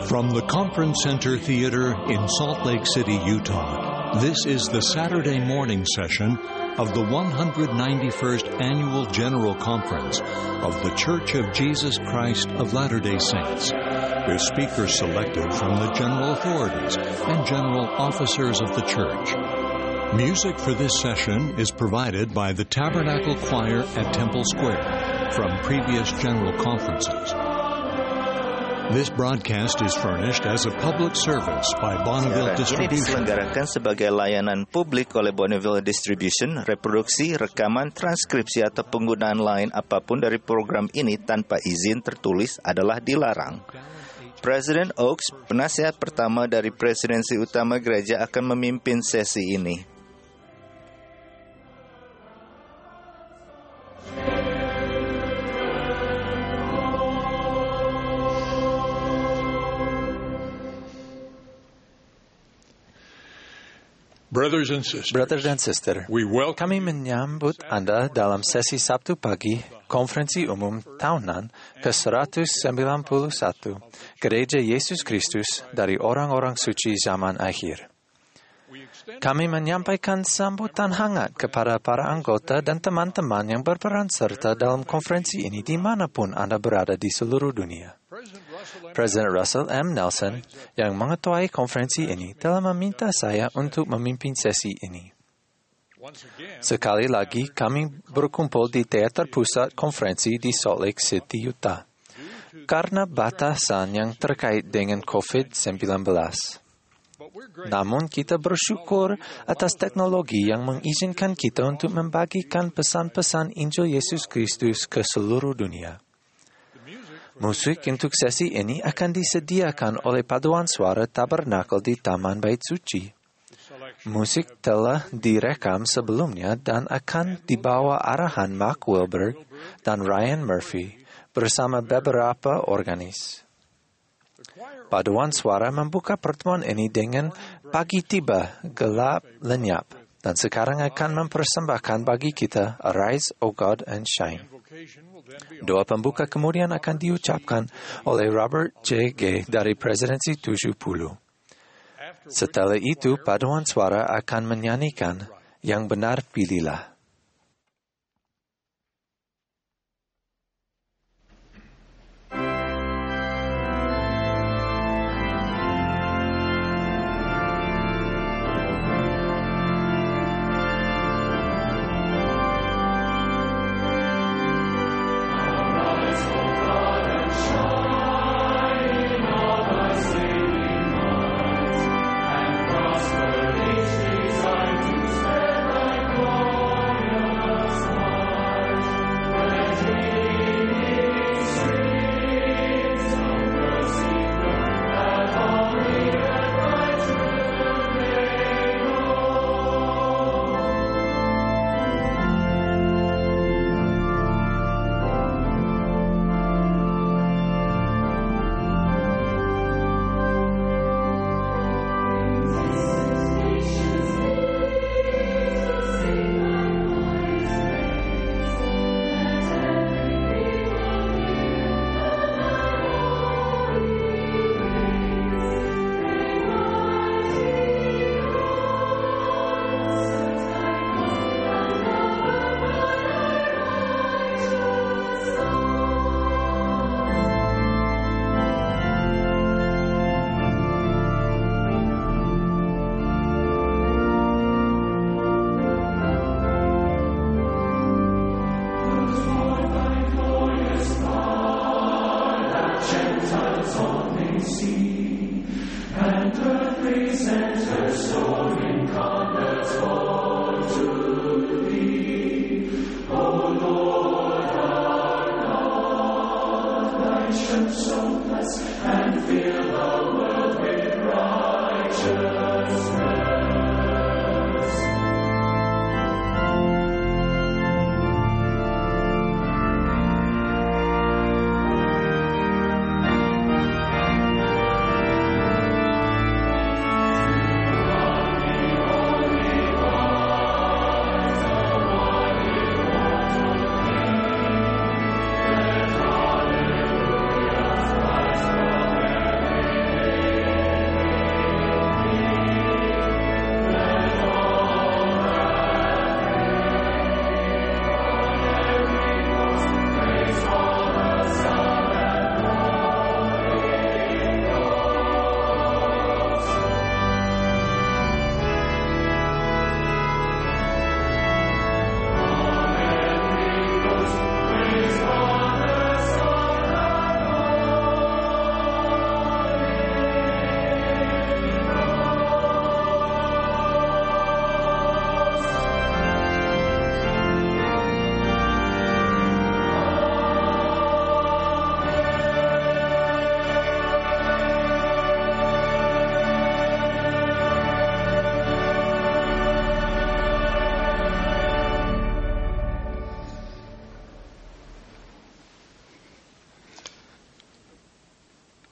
From the Conference Center Theater in Salt Lake City, Utah, this is the Saturday morning session of the 191st Annual General Conference of The Church of Jesus Christ of Latter-day Saints, with speakers selected from the general authorities and general officers of the church. Music for this session is provided by the Tabernacle Choir at Temple Square from previous general conferences. This broadcast is furnished as a public service by Bonneville Distribution. Ini diselenggarakan sebagai layanan publik oleh Bonneville Distribution. Reproduksi, rekaman, transkripsi atau penggunaan lain apapun dari program ini tanpa izin tertulis adalah dilarang. Presiden Oaks, penasihat pertama dari presidensi utama gereja, akan memimpin sesi ini. Brothers and sisters, kami menyambut Anda dalam sesi Sabtu pagi Konferensi Umum Tahunan ke-191 Gereja Yesus Kristus dari Orang-orang Suci Zaman Akhir. Kami menyampaikan sambutan hangat kepada para anggota dan teman-teman yang berperan serta dalam konferensi ini dimanapun Anda berada di seluruh dunia. Presiden Russell M. Nelson yang mengetuai konferensi ini telah meminta saya untuk memimpin sesi ini. Sekali lagi kami berkumpul di Teater Pusat Konferensi di Salt Lake City, Utah, karena batasan yang terkait dengan COVID-19. Namun kita bersyukur atas teknologi yang mengizinkan kita untuk membagikan pesan-pesan Injil Yesus Kristus ke seluruh dunia. Musik untuk sesi ini akan disediakan oleh Paduan Suara Tabernakel di Taman Bait Suci. Musik telah direkam sebelumnya dan akan dibawa arahan Mark Wilberg dan Ryan Murphy bersama beberapa organis. Paduan Suara membuka pertemuan ini dengan Pagi Tiba Gelap Lenyap dan sekarang akan mempersembahkan bagi kita Arise, O God, and Shine. Doa pembuka kemudian akan diucapkan oleh Robert J. Gay dari Presidensi 70. Setelah itu, Paduan Suara akan menyanyikan Yang Benar Pilihlah.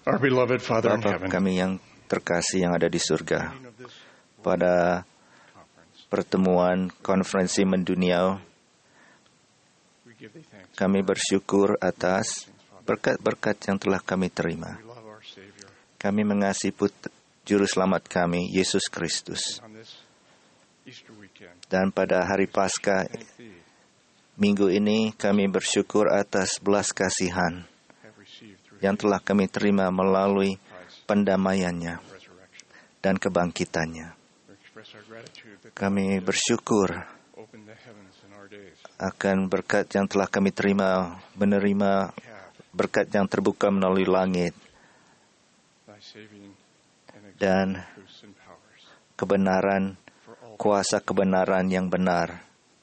Our beloved Father in Bapa heaven, kami yang terkasih yang ada di surga, pada pertemuan konferensi mendunia, we give thee thanks. kami bersyukur atas berkat-berkat yang telah kami terima. We love our Savior. Kami mengasihi Juru Selamat kami, Yesus Kristus. On this Easter weekend, Dan pada hari Paskah thank thee, minggu ini kami bersyukur atas belas kasihan have received through yang telah kami terima melalui Christ pendamaiannya resurrection. dan kebangkitannya. We express our gratitude that Kami bersyukur open the heavens in our days. akan berkat yang telah kami terima, menerima berkat yang terbuka melalui langit Thy saving and dan exalting truths and powers kebenaran, for all. kuasa kebenaran yang benar.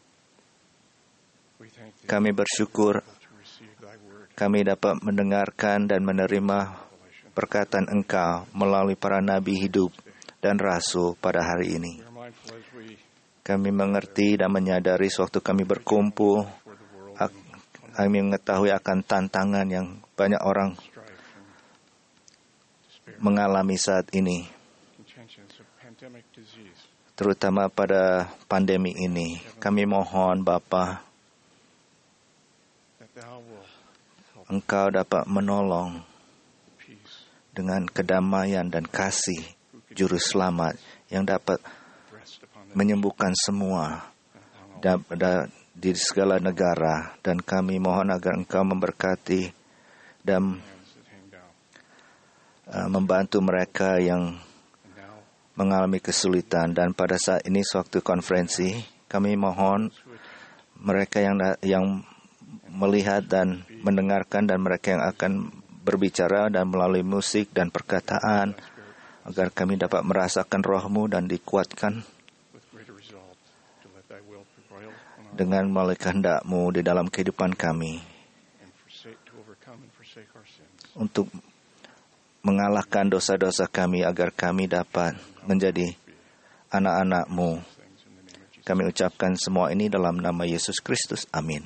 We thank thee Kami bersyukur to receive thy word. kami dapat mendengarkan dan menerima Revelation. perkataan Engkau melalui para nabi hidup dan rasul pada hari ini. We are mindful as we Kami mengerti dan menyadari sewaktu kami berkumpul, for the world ak- kami mengetahui akan tantangan yang banyak orang strife and despair, mengalami saat ini, contentions of pandemic disease. terutama pada pandemi ini. Kami mohon Bapa, That thou will help Engkau dapat menolong the peace dengan kedamaian dan kasih Juru Selamat yang dapat rest upon the menyembuhkan semua and upon all di segala negara. Dan kami mohon agar Engkau memberkati dan hands that hang down. membantu mereka yang And now, mengalami kesulitan. Dan pada saat ini sewaktu konferensi, kami mohon mereka yang melihat dan mendengarkan dan mereka yang akan berbicara dan melalui musik dan perkataan, agar kami dapat merasakan roh-Mu dan dikuatkan with greater resolve to let thy will prevail on our dengan melalui kehendak-Mu di dalam kehidupan kami, and to overcome and forsake our sins. untuk mengalahkan dosa-dosa kami agar kami dapat menjadi anak-anak-Mu. Things in the name of Jesus. Kami ucapkan semua ini dalam nama Yesus Kristus. Amin.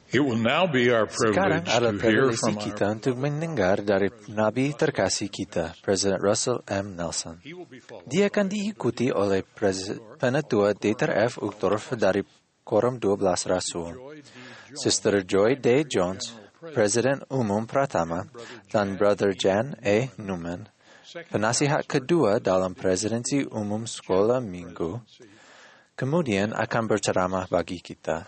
It will now be our Sekarang privilege adalah to hear privilegi from kita untuk mendengar dari Nabi terkasih kita, Presiden Russell M. Nelson. Dia akan diikuti oleh Penatua Dieter F. Uchtdorf dari Quorum 12 Rasul, Sister Joy D. Jones, Presiden Umum Pratama, dan Brother Jan A. Newman, penasihat kedua dalam Presidensi Umum Sekolah Minggu, kemudian akan berceramah bagi kita.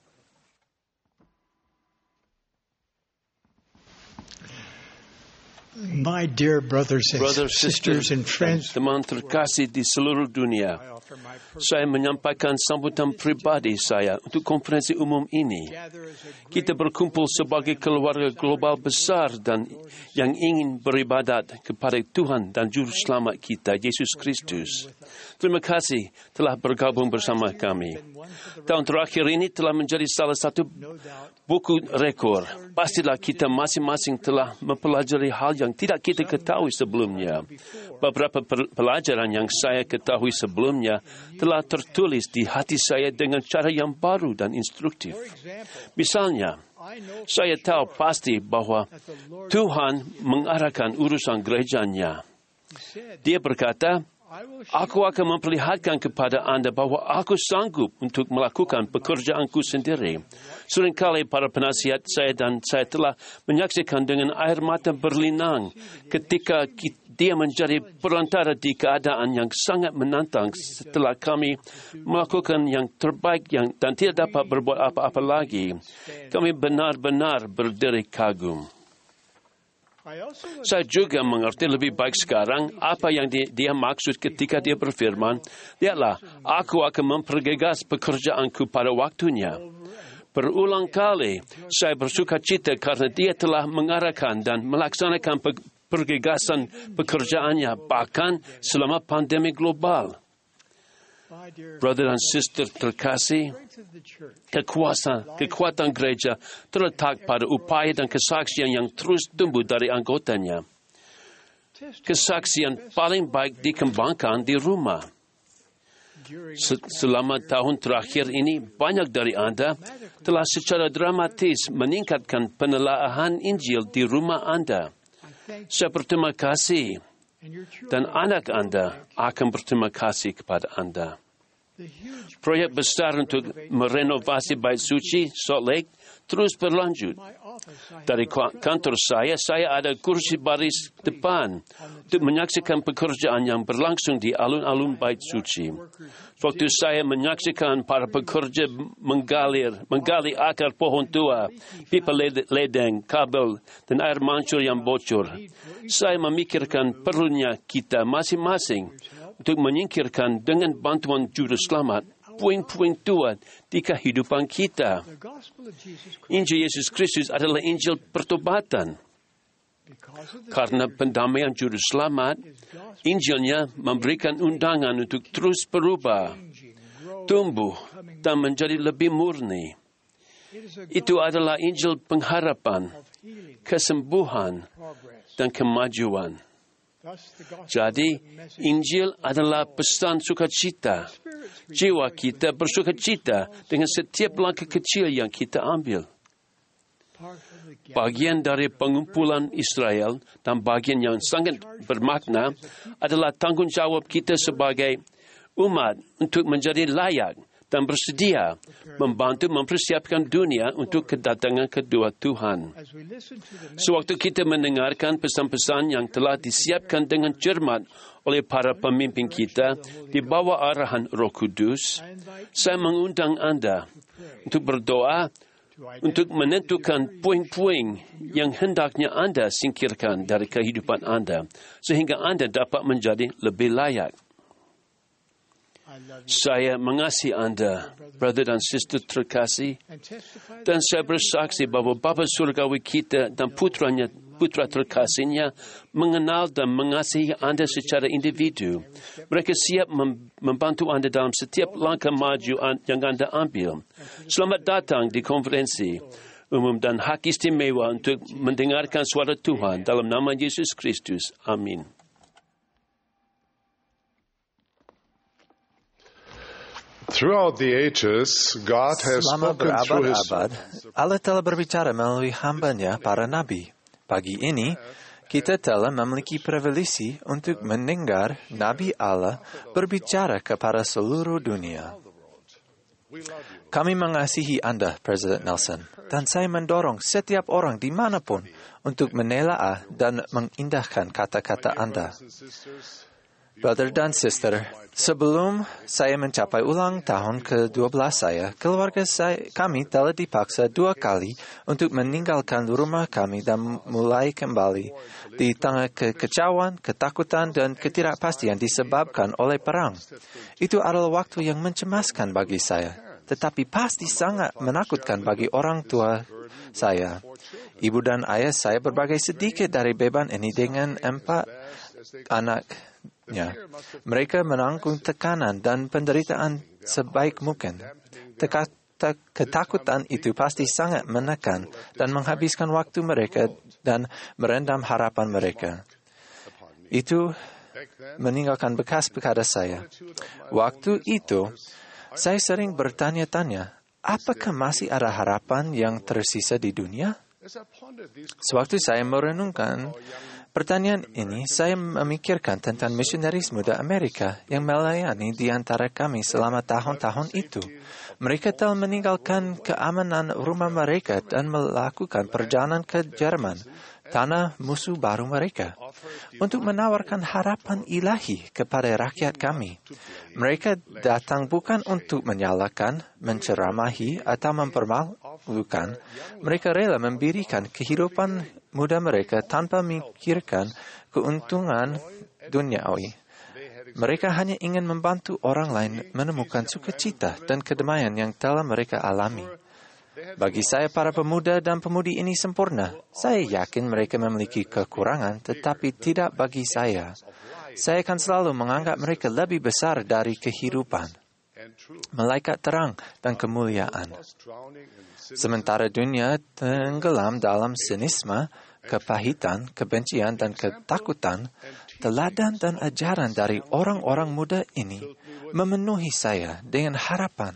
My dear brothers and sisters and friends, teman terkasih di seluruh dunia, saya menyampaikan sambutan pribadi saya untuk konferensi umum ini. Kita berkumpul sebagai keluarga global besar dan yang ingin beribadat kepada Tuhan dan Juru Selamat kita, Yesus Kristus. Terima kasih telah bergabung bersama kami. Tahun terakhir ini telah menjadi salah satu buku rekor. Pastilah kita masing-masing telah mempelajari hal yang tidak kita ketahui sebelumnya. Beberapa pelajaran yang saya ketahui sebelumnya telah tertulis di hati saya dengan cara yang baru dan instruktif. Misalnya, saya tahu pasti bahwa Tuhan mengarahkan urusan gerejanya. Dia berkata, "Aku akan memperlihatkan kepada anda bahwa aku sanggup untuk melakukan pekerjaanku sendiri." Seringkali para penasihat saya dan saya telah menyaksikan dengan air mata berlinang ketika dia menjadi perantara di keadaan yang sangat menantang setelah kami melakukan yang terbaik dan tidak dapat berbuat apa-apa lagi. Kami benar-benar berdiri kagum. Saya juga mengerti lebih baik sekarang apa yang dia maksud ketika dia berfirman, "Lihatlah, aku akan mempergegas pekerjaanku pada waktunya." Berulang kali saya bersuka cita karena dia telah mengarahkan dan melaksanakan pergegasan pekerjaannya bahkan selama pandemi global. Brother dan sister terkasih, kekuatan gereja terletak pada upaya dan kesaksian yang terus tumbuh dari anggotanya. Kesaksian paling baik dikembangkan di rumah. Selama tahun terakhir ini, banyak dari Anda telah secara dramatis meningkatkan penelaahan Injil di rumah Anda. Saya berterima kasih, dan anak Anda akan berterima kasih kepada Anda. Proyek besar untuk merenovasi Bait Suci Salt Lake terus berlanjut. Dari kantor saya ada kursi baris depan untuk menyaksikan pekerjaan yang berlangsung di alun-alun Bait Suci. Waktu saya menyaksikan para pekerja menggali akar pohon tua, pipa ledeng, kabel, dan air mancur yang bocor, saya memikirkan perlunya kita masing-masing untuk menyingkirkan dengan bantuan Juru Selamat puing-puing tua di kehidupan kita. Injil Yesus Kristus adalah Injil pertobatan. Karena pendamaian Juru Selamat, Injilnya memberikan undangan untuk terus berubah, tumbuh, dan menjadi lebih murni. Itu adalah Injil pengharapan, kesembuhan, dan kemajuan. Jadi, Injil adalah pesan sukacita. Jiwa kita bersukacita dengan setiap langkah kecil yang kita ambil. Bagian dari pengumpulan Israel dan bagian yang sangat bermakna adalah tanggungjawab kita sebagai umat untuk menjadi layak dan bersedia membantu mempersiapkan dunia untuk kedatangan kedua Tuhan. Sewaktu kita mendengarkan pesan-pesan yang telah disiapkan dengan cermat oleh para pemimpin kita di bawah arahan Roh Kudus, saya mengundang Anda untuk berdoa untuk menentukan puing-puing yang hendaknya Anda singkirkan dari kehidupan Anda sehingga Anda dapat menjadi lebih layak. Saya mengasihi Anda, brother dan sister terkasih, dan saya bersaksi bahwa Bapa Surgawi kita dan putra terkasihnya mengenal dan mengasihi Anda secara individu. Mereka siap membantu Anda dalam setiap langkah maju yang Anda ambil. Selamat datang di konferensi umum dan hak istimewa untuk mendengarkan suara Tuhan dalam nama Yesus Kristus. Amin. Throughout the ages, God has Selama spoken through His berabad-abad, Allah telah berbicara melalui hamba-Nya, para nabi. Pagi ini, kita telah memiliki privilegi untuk mendengar Nabi Allah berbicara kepada seluruh dunia. Kami mengasihi Anda, Presiden Nelson, dan saya mendorong setiap orang dimanapun untuk menelaah dan mengindahkan kata-kata Anda. Brother dan sister, sebelum saya mencapai ulang tahun ke-12 saya, keluarga kami telah dipaksa 2 kali untuk meninggalkan rumah kami dan mulai kembali di tengah kekecauan, ketakutan, dan ketidakpastian disebabkan oleh perang. Itu adalah waktu yang mencemaskan bagi saya, tetapi pasti sangat menakutkan bagi orang tua saya. Ibu dan ayah saya berbagi sedikit dari beban ini dengan 4 anaknya. Mereka menanggung tekanan dan penderitaan sebaik mungkin. Ketakutan itu pasti sangat menekan dan menghabiskan waktu mereka dan merendam harapan mereka. Itu meninggalkan bekas pada saya. Waktu itu, saya sering bertanya-tanya, apakah masih ada harapan yang tersisa di dunia? Sewaktu saya merenungkan pertanyaan ini, saya memikirkan tentang misionaris muda Amerika yang melayani di antara kami selama tahun-tahun itu. Mereka telah meninggalkan keamanan rumah mereka dan melakukan perjalanan ke Jerman, tanah musuh baru mereka, untuk menawarkan harapan ilahi kepada rakyat kami. Mereka datang bukan untuk menyalahkan, menceramahi, atau mempermalukan. Mereka rela memberikan kehidupan muda mereka tanpa memikirkan keuntungan duniawi. Mereka hanya ingin membantu orang lain menemukan sukacita dan kedamaian yang telah mereka alami. Bagi saya, para pemuda dan pemudi ini sempurna. Saya yakin mereka memiliki kekurangan, tetapi tidak bagi saya. Saya akan selalu menganggap mereka lebih besar dari kehidupan, malaikat terang dan kemuliaan. Sementara dunia tenggelam dalam sinisme, kepahitan, kebencian, dan ketakutan, teladan dan ajaran dari orang-orang muda ini memenuhi saya dengan harapan.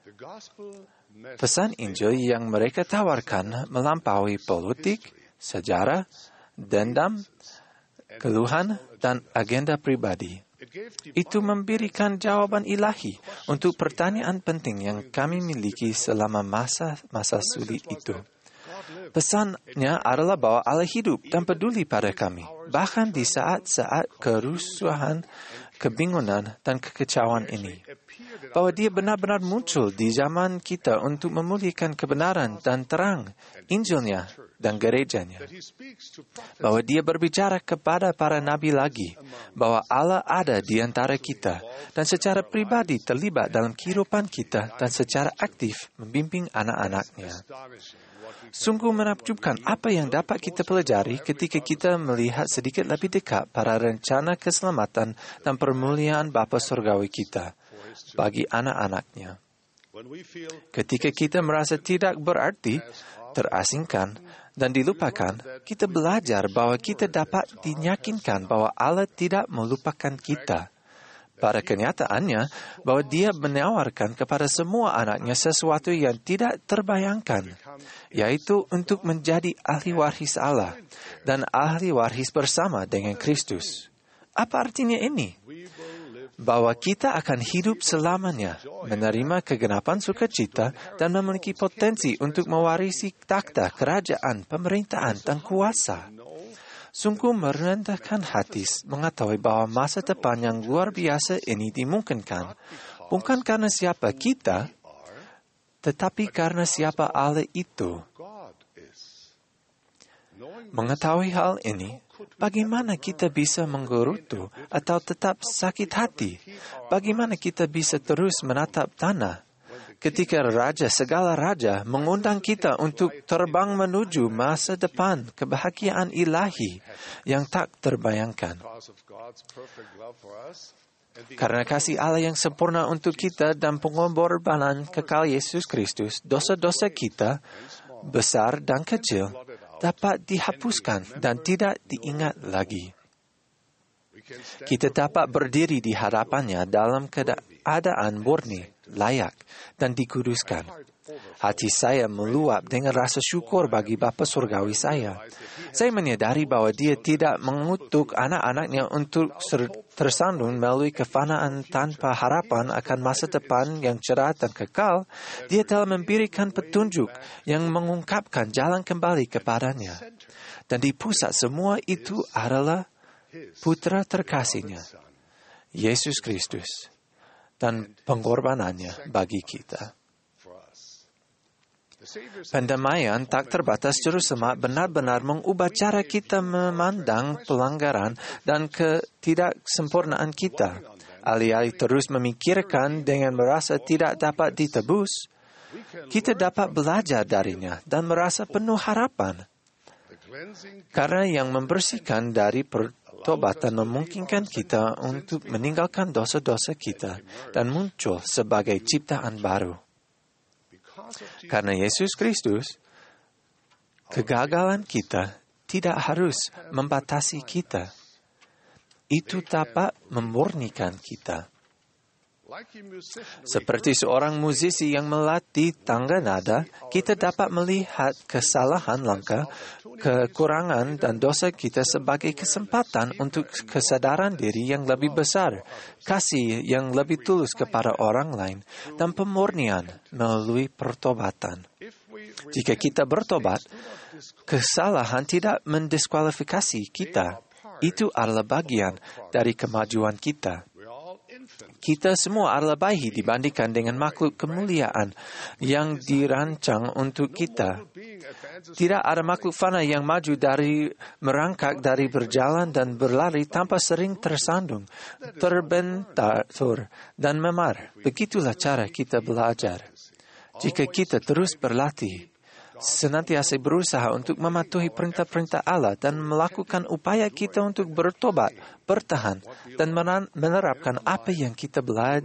Pesan Injil yang mereka tawarkan melampaui politik, sejarah, dendam, keluhan, dan agenda pribadi. Itu memberikan jawaban ilahi untuk pertanyaan penting yang kami miliki selama masa sulit itu. Pesannya adalah bahwa Allah hidup dan peduli pada kami, bahkan di saat-saat kerusuhan, kebingungan, dan kekecauan ini. Bahwa Dia benar-benar muncul di zaman kita untuk memulihkan kebenaran dan terang Injilnya dan gerejanya. Bahwa Dia berbicara kepada para nabi lagi, bahwa Allah ada di antara kita dan secara pribadi terlibat dalam kehidupan kita dan secara aktif membimbing anak-anaknya. Sungguh menakjubkan apa yang dapat kita pelajari ketika kita melihat sedikit lebih dekat pada rencana keselamatan dan permuliaan Bapa Surgawi kita bagi anak-anaknya. Ketika kita merasa tidak berarti, terasingkan, dan dilupakan, kita belajar bahwa kita dapat diyakinkan bahwa Allah tidak melupakan kita. Pada kenyataannya, bahwa Dia menawarkan kepada semua anaknya sesuatu yang tidak terbayangkan, yaitu untuk menjadi ahli waris Allah dan ahli waris bersama dengan Kristus. Apa artinya ini? Bahwa kita akan hidup selamanya, menerima kegenapan sukacita, dan memiliki potensi untuk mewarisi takhta kerajaan, pemerintahan, dan kuasa. Sungguh merendahkan hati mengetahui bahwa masa depan yang luar biasa ini dimungkinkan, bukan karena siapa kita, tetapi karena siapa Allah itu. Mengetahui hal ini, bagaimana kita bisa menggerutu atau tetap sakit hati? Bagaimana kita bisa terus menatap tanah ketika segala raja mengundang kita untuk terbang menuju masa depan kebahagiaan ilahi yang tak terbayangkan? Karena kasih Allah yang sempurna untuk kita dan pengorbanan kekal Yesus Kristus, dosa-dosa kita, besar dan kecil, dapat dihapuskan dan tidak diingat lagi. Kita dapat berdiri di hadapannya dalam keadaan murni, layak dan dikuduskan. Hati saya meluap dengan rasa syukur bagi Bapa Surgawi saya. Saya menyadari bahwa Dia tidak mengutuk anak-anaknya untuk tersandung melalui kefanaan tanpa harapan akan masa depan yang cerah dan kekal. Dia telah memberikan petunjuk yang mengungkapkan jalan kembali kepadanya. Dan di pusat semua itu adalah Putra terkasihnya, Yesus Kristus, dan pengorbanannya bagi kita. Pendamaian tak terbatas Juru Selamat benar-benar mengubah cara kita memandang pelanggaran dan ketidaksempurnaan kita. Alih-alih terus memikirkan dengan merasa tidak dapat ditebus, kita dapat belajar darinya dan merasa penuh harapan. Karena yang membersihkan dari pertobatan memungkinkan kita untuk meninggalkan dosa-dosa kita dan muncul sebagai ciptaan baru. Karena Yesus Kristus, kegagalan kita tidak harus membatasi kita. Itu dapat memurnikan kita. Seperti seorang musisi yang melatih tangga nada, kita dapat melihat kesalahan langkah, kekurangan dan dosa kita sebagai kesempatan untuk kesadaran diri yang lebih besar, kasih yang lebih tulus kepada orang lain, dan pemurnian melalui pertobatan. Jika kita bertobat, kesalahan tidak mendiskualifikasi kita. Itu adalah bagian dari kemajuan kita. Kita semua adalah bayi dibandingkan dengan makhluk kemuliaan yang dirancang untuk kita. Tidak ada makhluk fana yang maju dari merangkak dari berjalan dan berlari tanpa sering tersandung, terbentur, dan memar. Begitulah cara kita belajar. Jika kita terus berlatih, senantiasa berusaha untuk mematuhi perintah-perintah Allah dan melakukan upaya kita untuk bertobat, bertahan, dan menerapkan apa yang kita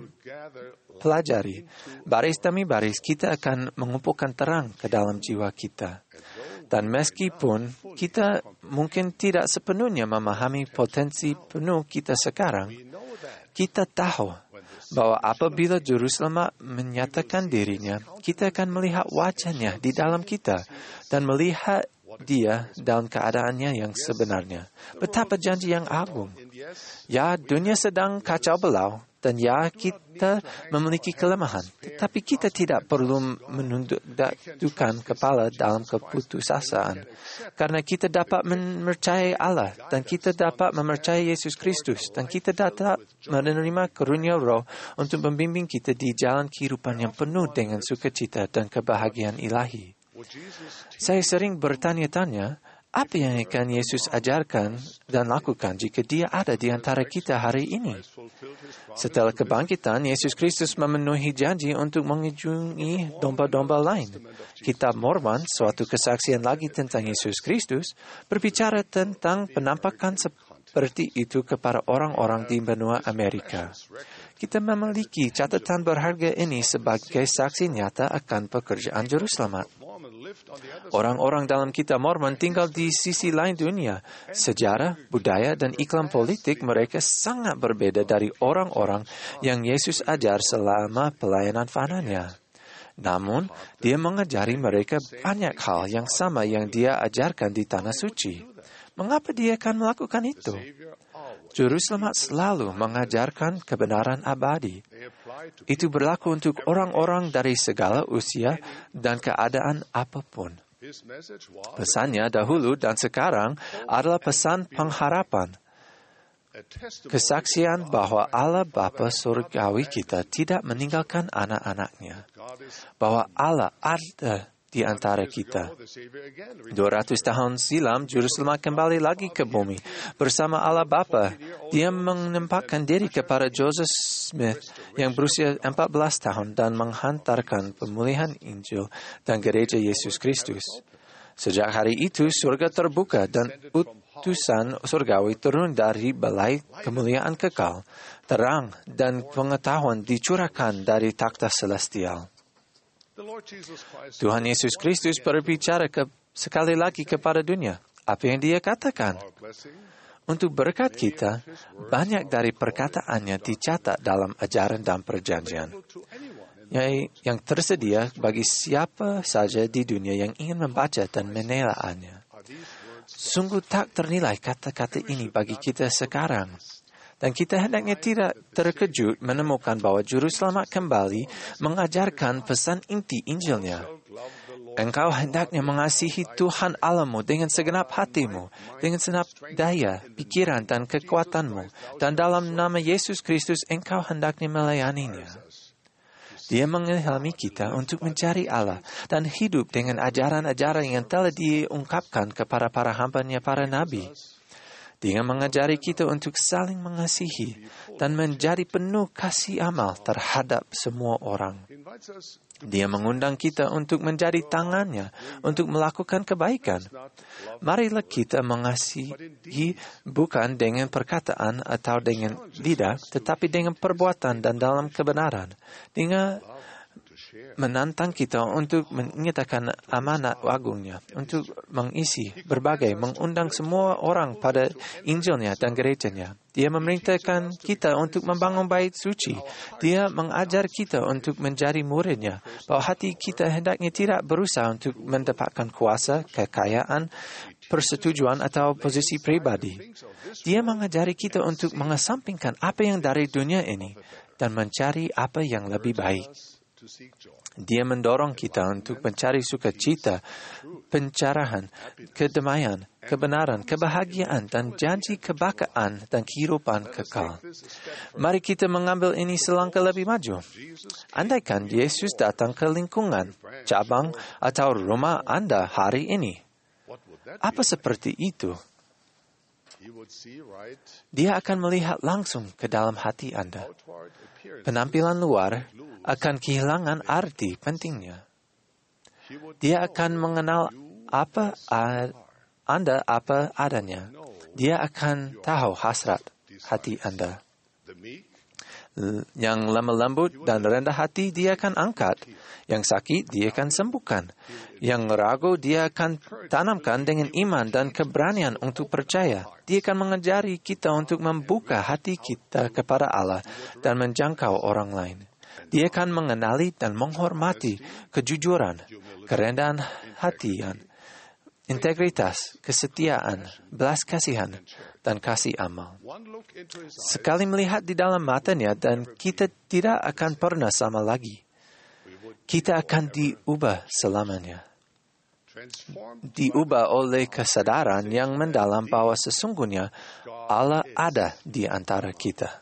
pelajari. Baris demi baris kita akan mengumpulkan terang ke dalam jiwa kita. Dan meskipun kita mungkin tidak sepenuhnya memahami potensi penuh kita sekarang, kita tahu bahwa apabila Juru Selamat menyatakan dirinya, kita akan melihat wajahnya di dalam kita dan melihat Dia dalam keadaannya yang sebenarnya. Betapa janji yang agung. Ya, dunia sedang kacau balau dan ya, kita memiliki kelemahan. Tetapi kita tidak perlu menundukkan kepala dalam keputusasaan. Karena kita dapat mempercayai Allah dan kita dapat mempercayai Yesus Kristus dan kita dapat menerima karunia Roh untuk membimbing kita di jalan kehidupan yang penuh dengan sukacita dan kebahagiaan ilahi. Saya sering bertanya-tanya, apa yang akan Yesus ajarkan dan lakukan jika Dia ada di antara kita hari ini? Setelah kebangkitan, Yesus Kristus memenuhi janji untuk mengunjungi domba-domba lain. Kitab Mormon, suatu kesaksian lagi tentang Yesus Kristus, berbicara tentang penampakan seperti itu kepada orang-orang di benua Amerika. Kita memiliki catatan berharga ini sebagai saksi nyata akan pekerjaan Juru Selamat. Orang-orang dalam kitab Mormon tinggal di sisi lain dunia. Sejarah, budaya, dan iklim politik mereka sangat berbeda dari orang-orang yang Yesus ajar selama pelayanan fananya. Namun, Dia mengajari mereka banyak hal yang sama yang Dia ajarkan di Tanah Suci. Mengapa Dia akan melakukan itu? Juru Selamat selalu mengajarkan kebenaran abadi. Itu berlaku untuk orang-orang dari segala usia dan keadaan apapun. Pesannya dahulu dan sekarang adalah pesan pengharapan. Kesaksian bahwa Allah Bapa Surgawi kita tidak meninggalkan anak-anaknya. Bahwa Allah ada di antara kita. 200 tahun silam, Juru Selamat kembali lagi ke bumi bersama Allah Bapa. Dia menempatkan diri kepada Joseph Smith yang berusia 14 tahun dan menghantarkan pemulihan Injil dan gereja Yesus Kristus. Sejak hari itu, surga terbuka dan utusan surgawi turun dari balai kemuliaan kekal. Terang dan pengetahuan dicurahkan dari takhta celestial. Tuhan Yesus Kristus berbicara sekali lagi kepada dunia. Apa yang Dia katakan? Untuk berkat kita, banyak dari perkataannya dicatat dalam ajaran dan perjanjian. yang tersedia bagi siapa saja di dunia yang ingin membaca dan menelaahnya. Sungguh tak ternilai kata-kata ini bagi kita sekarang. Dan kita hendaknya tidak terkejut menemukan bahwa Juru Selamat kembali mengajarkan pesan inti Injilnya. Engkau hendaknya mengasihi Tuhan Allahmu dengan segenap hatimu, dengan segenap daya, pikiran dan kekuatanmu. Dan dalam nama Yesus Kristus engkau hendaknya melayaninya. Dia mengilhami kita untuk mencari Allah dan hidup dengan ajaran-ajaran yang telah diungkapkan kepada para hamba-Nya para nabi. Dia mengajari kita untuk saling mengasihi dan menjadi penuh kasih amal terhadap semua orang. Dia mengundang kita untuk menjadi tangannya, untuk melakukan kebaikan. Marilah kita mengasihi bukan dengan perkataan atau dengan lidah, tetapi dengan perbuatan dan dalam kebenaran. Dia menantang kita untuk menyatakan amanat agungnya, untuk mengisi berbagai, mengundang semua orang pada Injilnya dan gerejanya. Dia memerintahkan kita untuk membangun bait suci. Dia mengajar kita untuk menjadi muridnya, bahwa hati kita hendaknya tidak berusaha untuk mendapatkan kuasa, kekayaan, persetujuan atau posisi pribadi. Dia mengajari kita untuk mengesampingkan apa yang dari dunia ini dan mencari apa yang lebih baik. Dia mendorong kita untuk mencari sukacita, pencerahan, kedamaian, kebenaran, kebahagiaan, dan janji kebahagiaan dan kehidupan kekal. Mari kita mengambil ini selangkah lebih maju. Andaikan Yesus datang ke lingkungan, cabang, atau rumah Anda hari ini, apa seperti itu? Dia akan melihat langsung ke dalam hati Anda. Penampilan luar akan kehilangan arti pentingnya. Dia akan mengenal Anda apa adanya. Dia akan tahu hasrat hati Anda. Yang lemah lembut dan rendah hati dia akan angkat. Yang sakit dia akan sembuhkan. Yang ragu dia akan tanamkan dengan iman dan keberanian untuk percaya. Dia akan mengajari kita untuk membuka hati kita kepada Allah dan menjangkau orang lain. Dia akan mengenali dan menghormati kejujuran, kerendahan hatian, integritas, kesetiaan, belas kasihan, dan kasih amal. Sekali melihat di dalam matanya dan kita tidak akan pernah sama lagi. Kita akan diubah selamanya. Diubah oleh kesadaran yang mendalam bahwa sesungguhnya Allah ada di antara kita.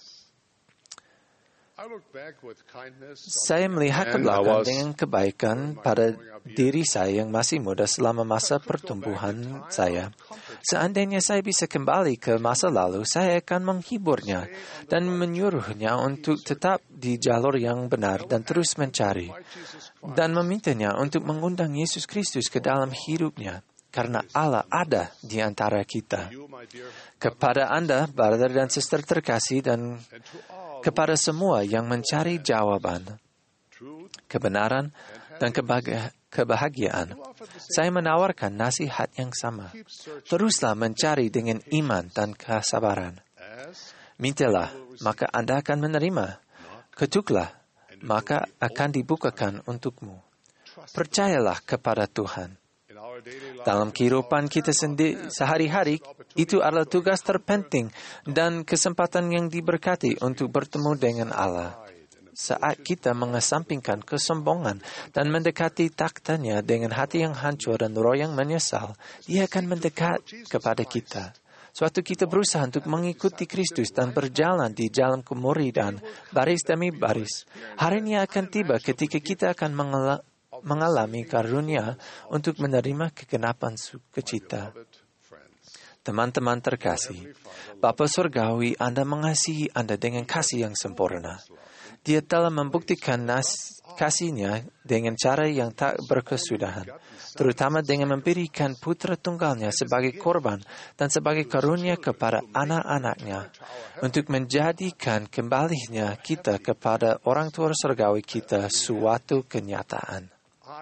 Saya melihat ke belakang dengan kebaikan pada diri saya yang masih muda selama masa pertumbuhan saya. Seandainya saya bisa kembali ke masa lalu, saya akan menghiburnya dan menyuruhnya untuk tetap di jalur yang benar dan terus mencari. Dan memintanya untuk mengundang Yesus Kristus ke dalam hidupnya. Karena Allah ada di antara kita. Kepada Anda, brother dan sister terkasih, dan kepada semua yang mencari jawaban, kebenaran, dan kebahagiaan, saya menawarkan nasihat yang sama. Teruslah mencari dengan iman dan kesabaran. Mintalah, maka Anda akan menerima. Ketuklah, maka akan dibukakan untukmu. Percayalah kepada Tuhan. Dalam kehidupan kita sehari-hari, itu adalah tugas terpenting dan kesempatan yang diberkati untuk bertemu dengan Allah. Saat kita mengesampingkan kesombongan dan mendekati taktanya dengan hati yang hancur dan roh yang menyesal, Dia akan mendekat kepada kita. Suatu kita berusaha untuk mengikuti Kristus dan berjalan di jalan kemuridan, baris demi baris. Hari ini akan tiba ketika kita akan mengalami karunia untuk menerima kegenapan sukacita. Teman-teman terkasih, Bapa Surgawi Anda mengasihi Anda dengan kasih yang sempurna. Dia telah membuktikan kasih-Nya dengan cara yang tak berkesudahan, terutama dengan memberikan putra tunggalnya sebagai korban dan sebagai karunia kepada anak-anak-Nya, untuk menjadikan kembalinya kita kepada orang tua surgawi kita suatu kenyataan.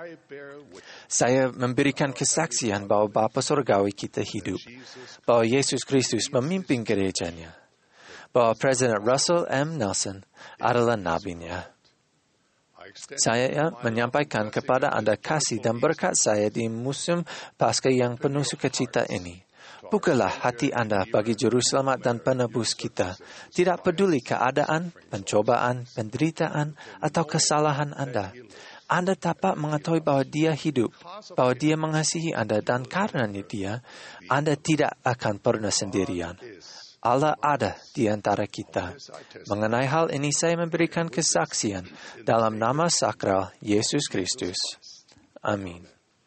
Saya memberikan kesaksian bahwa Bapa Surgawi kita hidup, bahwa Yesus Kristus memimpin gerejanya, bahwa Presiden Russell M. Nelson adalah nabinya. Saya menyampaikan kepada Anda kasih dan berkat saya di musim Paskah yang penuh sukacita ini. Bukalah hati Anda bagi Juru Selamat dan Penebus kita. Tidak peduli keadaan, pencobaan, penderitaan, atau kesalahan Anda. Anda dapat mengetahui bahwa Dia hidup, bahwa Dia mengasihi Anda, dan karenanya Dia, Anda tidak akan pernah sendirian. Allah ada di antara kita. Mengenai hal ini saya memberikan kesaksian dalam nama sakral Yesus Kristus. Amin.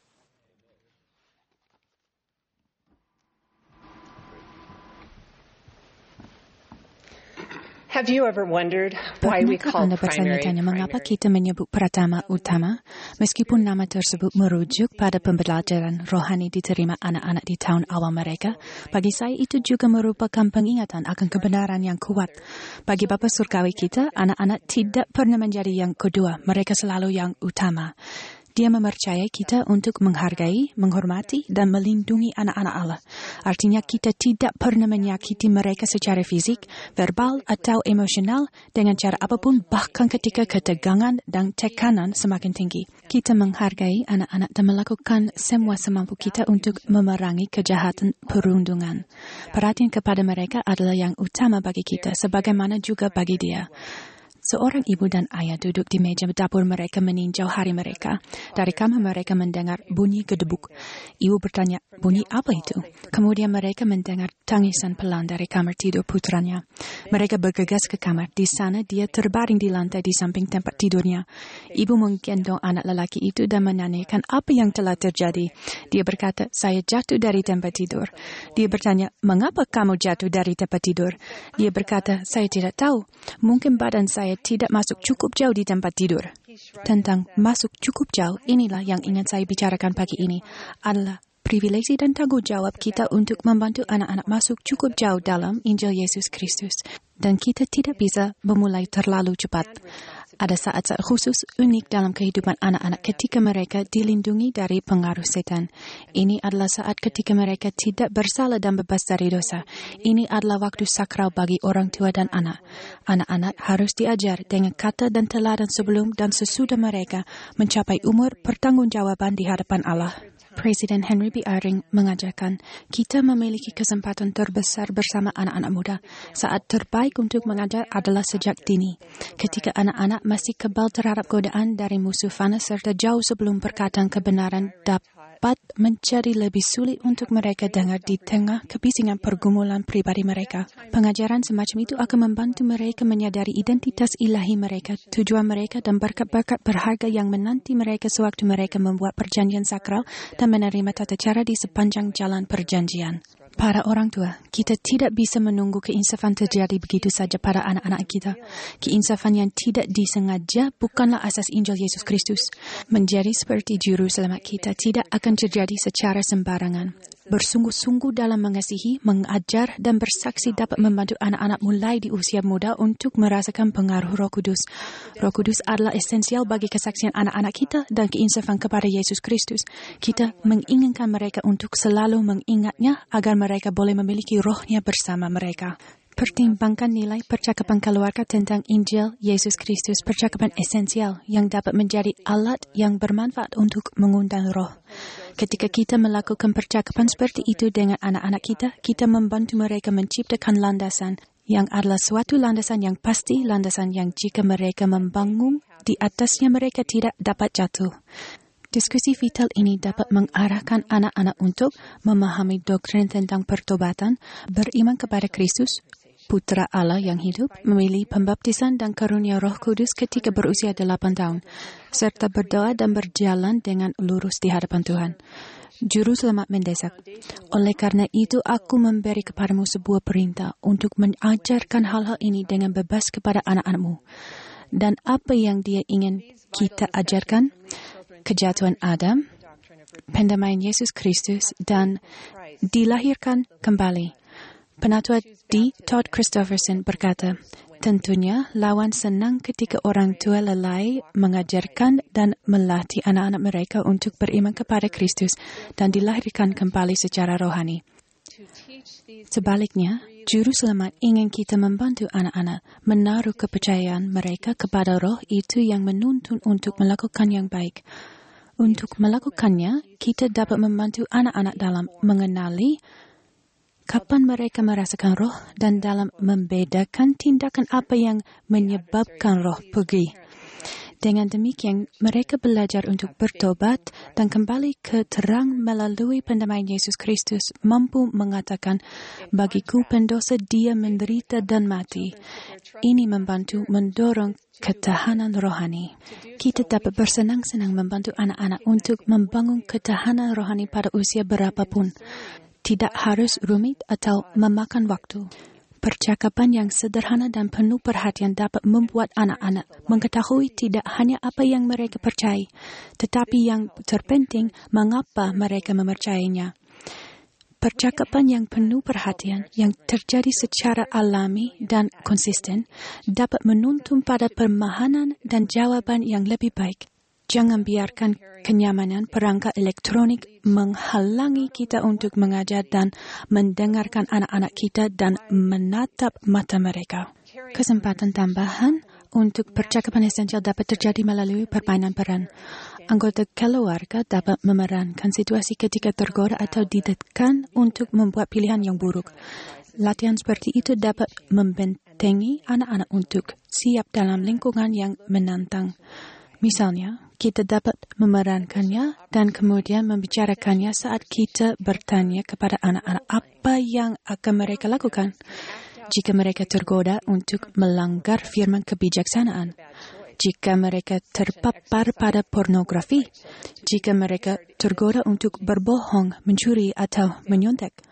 Have you ever wondered why we call Anda bertanya-tanya mengapa kita menyebut pratama utama meskipun nama tersebut merujuk pada pembelajaran rohani diterima anak-anak di tahun awal mereka? Bagi saya itu juga merupakan pengingatan akan kebenaran yang kuat. Bagi Bapa Surgawi kita, anak-anak tidak pernah menjadi yang kedua, mereka selalu yang utama. Dia mempercayai kita untuk menghargai, menghormati, dan melindungi anak-anak Allah. Artinya kita tidak pernah menyakiti mereka secara fisik, verbal, atau emosional dengan cara apapun, bahkan ketika ketegangan dan tekanan semakin tinggi. Kita menghargai anak-anak dan melakukan semua semampu kita untuk memerangi kejahatan perundungan. Perhatian kepada mereka adalah yang utama bagi kita, sebagaimana juga bagi Dia. Seorang ibu dan ayah duduk di meja dapur mereka meninjau hari mereka. Dari kamar mereka mendengar bunyi gedebuk. Ibu bertanya, bunyi apa itu? Kemudian mereka mendengar tangisan pelan dari kamar tidur putranya. Mereka bergegas ke kamar. Di sana dia terbaring di lantai di samping tempat tidurnya. Ibu menggendong anak lelaki itu dan menanyakan apa yang telah terjadi. Dia berkata, saya jatuh dari tempat tidur. Dia bertanya, mengapa kamu jatuh dari tempat tidur? Dia berkata, saya tidak tahu. Mungkin badan saya tidak masuk cukup jauh di tempat tidur. Tentang masuk cukup jauh, inilah yang ingin saya bicarakan pagi ini. Adalah privilegi dan tanggung jawab kita untuk membantu anak-anak masuk cukup jauh dalam Injil Yesus Kristus. Dan kita tidak bisa memulai terlalu cepat. Ada saat-saat khusus unik dalam kehidupan anak-anak ketika mereka dilindungi dari pengaruh setan. Ini adalah saat ketika mereka tidak bersalah dan bebas dari dosa. Ini adalah waktu sakral bagi orang tua dan anak. Anak-anak harus diajar dengan kata dan teladan sebelum dan sesudah mereka mencapai umur pertanggungjawaban di hadapan Allah. Presiden Henry B. Eyring mengajarkan, kita memiliki kesempatan terbesar bersama anak-anak muda. Saat terbaik untuk mengajar adalah sejak dini. Ketika anak-anak masih kebal terhadap godaan dari musuh fana serta jauh sebelum perkataan kebenaran dapat menjadi lebih sulit untuk mereka dengar di tengah kebisingan pergumulan pribadi mereka. Pengajaran semacam itu akan membantu mereka menyadari identitas ilahi mereka, tujuan mereka, dan berkat-berkat berharga yang menanti mereka sewaktu mereka membuat perjanjian sakral dan menerima tata cara di sepanjang jalan perjanjian. Para orang tua, kita tidak bisa menunggu keinsafan terjadi begitu saja pada anak-anak kita. Keinsafan yang tidak disengaja bukanlah asas Injil Yesus Kristus. Menjadi seperti Juru Selamat kita tidak akan terjadi secara sembarangan. Bersungguh-sungguh dalam mengasihi, mengajar, dan bersaksi dapat membantu anak-anak mulai di usia muda untuk merasakan pengaruh Roh Kudus. Roh Kudus adalah esensial bagi kesaksian anak-anak kita dan keinsafan kepada Yesus Kristus. Kita menginginkan mereka untuk selalu mengingatnya agar mereka boleh memiliki rohnya bersama mereka. Pertimbangkan nilai percakapan keluarga tentang Injil Yesus Kristus, percakapan esensial yang dapat menjadi alat yang bermanfaat untuk mengundang roh. Ketika kita melakukan percakapan seperti itu dengan anak-anak kita, kita membantu mereka menciptakan landasan yang adalah suatu landasan yang pasti, landasan yang jika mereka membangun di atasnya mereka tidak dapat jatuh. Diskusi vital ini dapat mengarahkan anak-anak untuk memahami doktrin tentang pertobatan, beriman kepada Kristus, Putra Allah yang hidup, memilih pembaptisan dan karunia Roh Kudus ketika berusia 8 tahun, serta berdoa dan berjalan dengan lurus di hadapan Tuhan. Juru Selamat mendesak, oleh karena itu aku memberi kepadamu sebuah perintah untuk mengajarkan hal-hal ini dengan bebas kepada anak-anakmu. Dan apa yang dia ingin kita ajarkan? Kejatuhan Adam, pendamaian Yesus Kristus, dan dilahirkan kembali. Penatua D. Todd Christopherson berkata, tentunya lawan senang ketika orang tua lalai mengajarkan dan melatih anak-anak mereka untuk beriman kepada Kristus dan dilahirkan kembali secara rohani. Sebaliknya, Juru Selamat ingin kita membantu anak-anak menaruh kepercayaan mereka kepada Roh itu yang menuntun untuk melakukan yang baik. Untuk melakukannya, kita dapat membantu anak-anak dalam mengenali kapan mereka merasakan roh dan dalam membedakan tindakan apa yang menyebabkan roh pergi. Dengan demikian, mereka belajar untuk bertobat dan kembali ke terang melalui pendamaian Yesus Kristus mampu mengatakan, bagiku pendosa dia menderita dan mati. Ini membantu mendorong ketahanan rohani. Kita dapat bersenang-senang membantu anak-anak untuk membangun ketahanan rohani pada usia berapapun. Tidak harus rumit atau memakan waktu. Percakapan yang sederhana dan penuh perhatian dapat membuat anak-anak mengetahui tidak hanya apa yang mereka percayai, tetapi yang terpenting mengapa mereka mempercayainya. Percakapan yang penuh perhatian yang terjadi secara alami dan konsisten dapat menuntun pada pemahaman dan jawaban yang lebih baik. Jangan biarkan kenyamanan perangkat elektronik menghalangi kita untuk mengajar dan mendengarkan anak-anak kita dan menatap mata mereka. Kesempatan tambahan untuk percakapan esensial dapat terjadi melalui permainan peran. Anggota keluarga dapat memerankan situasi ketika tergoda atau ditekan untuk membuat pilihan yang buruk. Latihan seperti itu dapat membentengi anak-anak untuk siap dalam lingkungan yang menantang. Misalnya, kita dapat memerankannya dan kemudian membicarakannya saat kita bertanya kepada anak-anak apa yang akan mereka lakukan jika mereka tergoda untuk melanggar firman kebijaksanaan, jika mereka terpapar pada pornografi, jika mereka tergoda untuk berbohong, mencuri atau menyontek.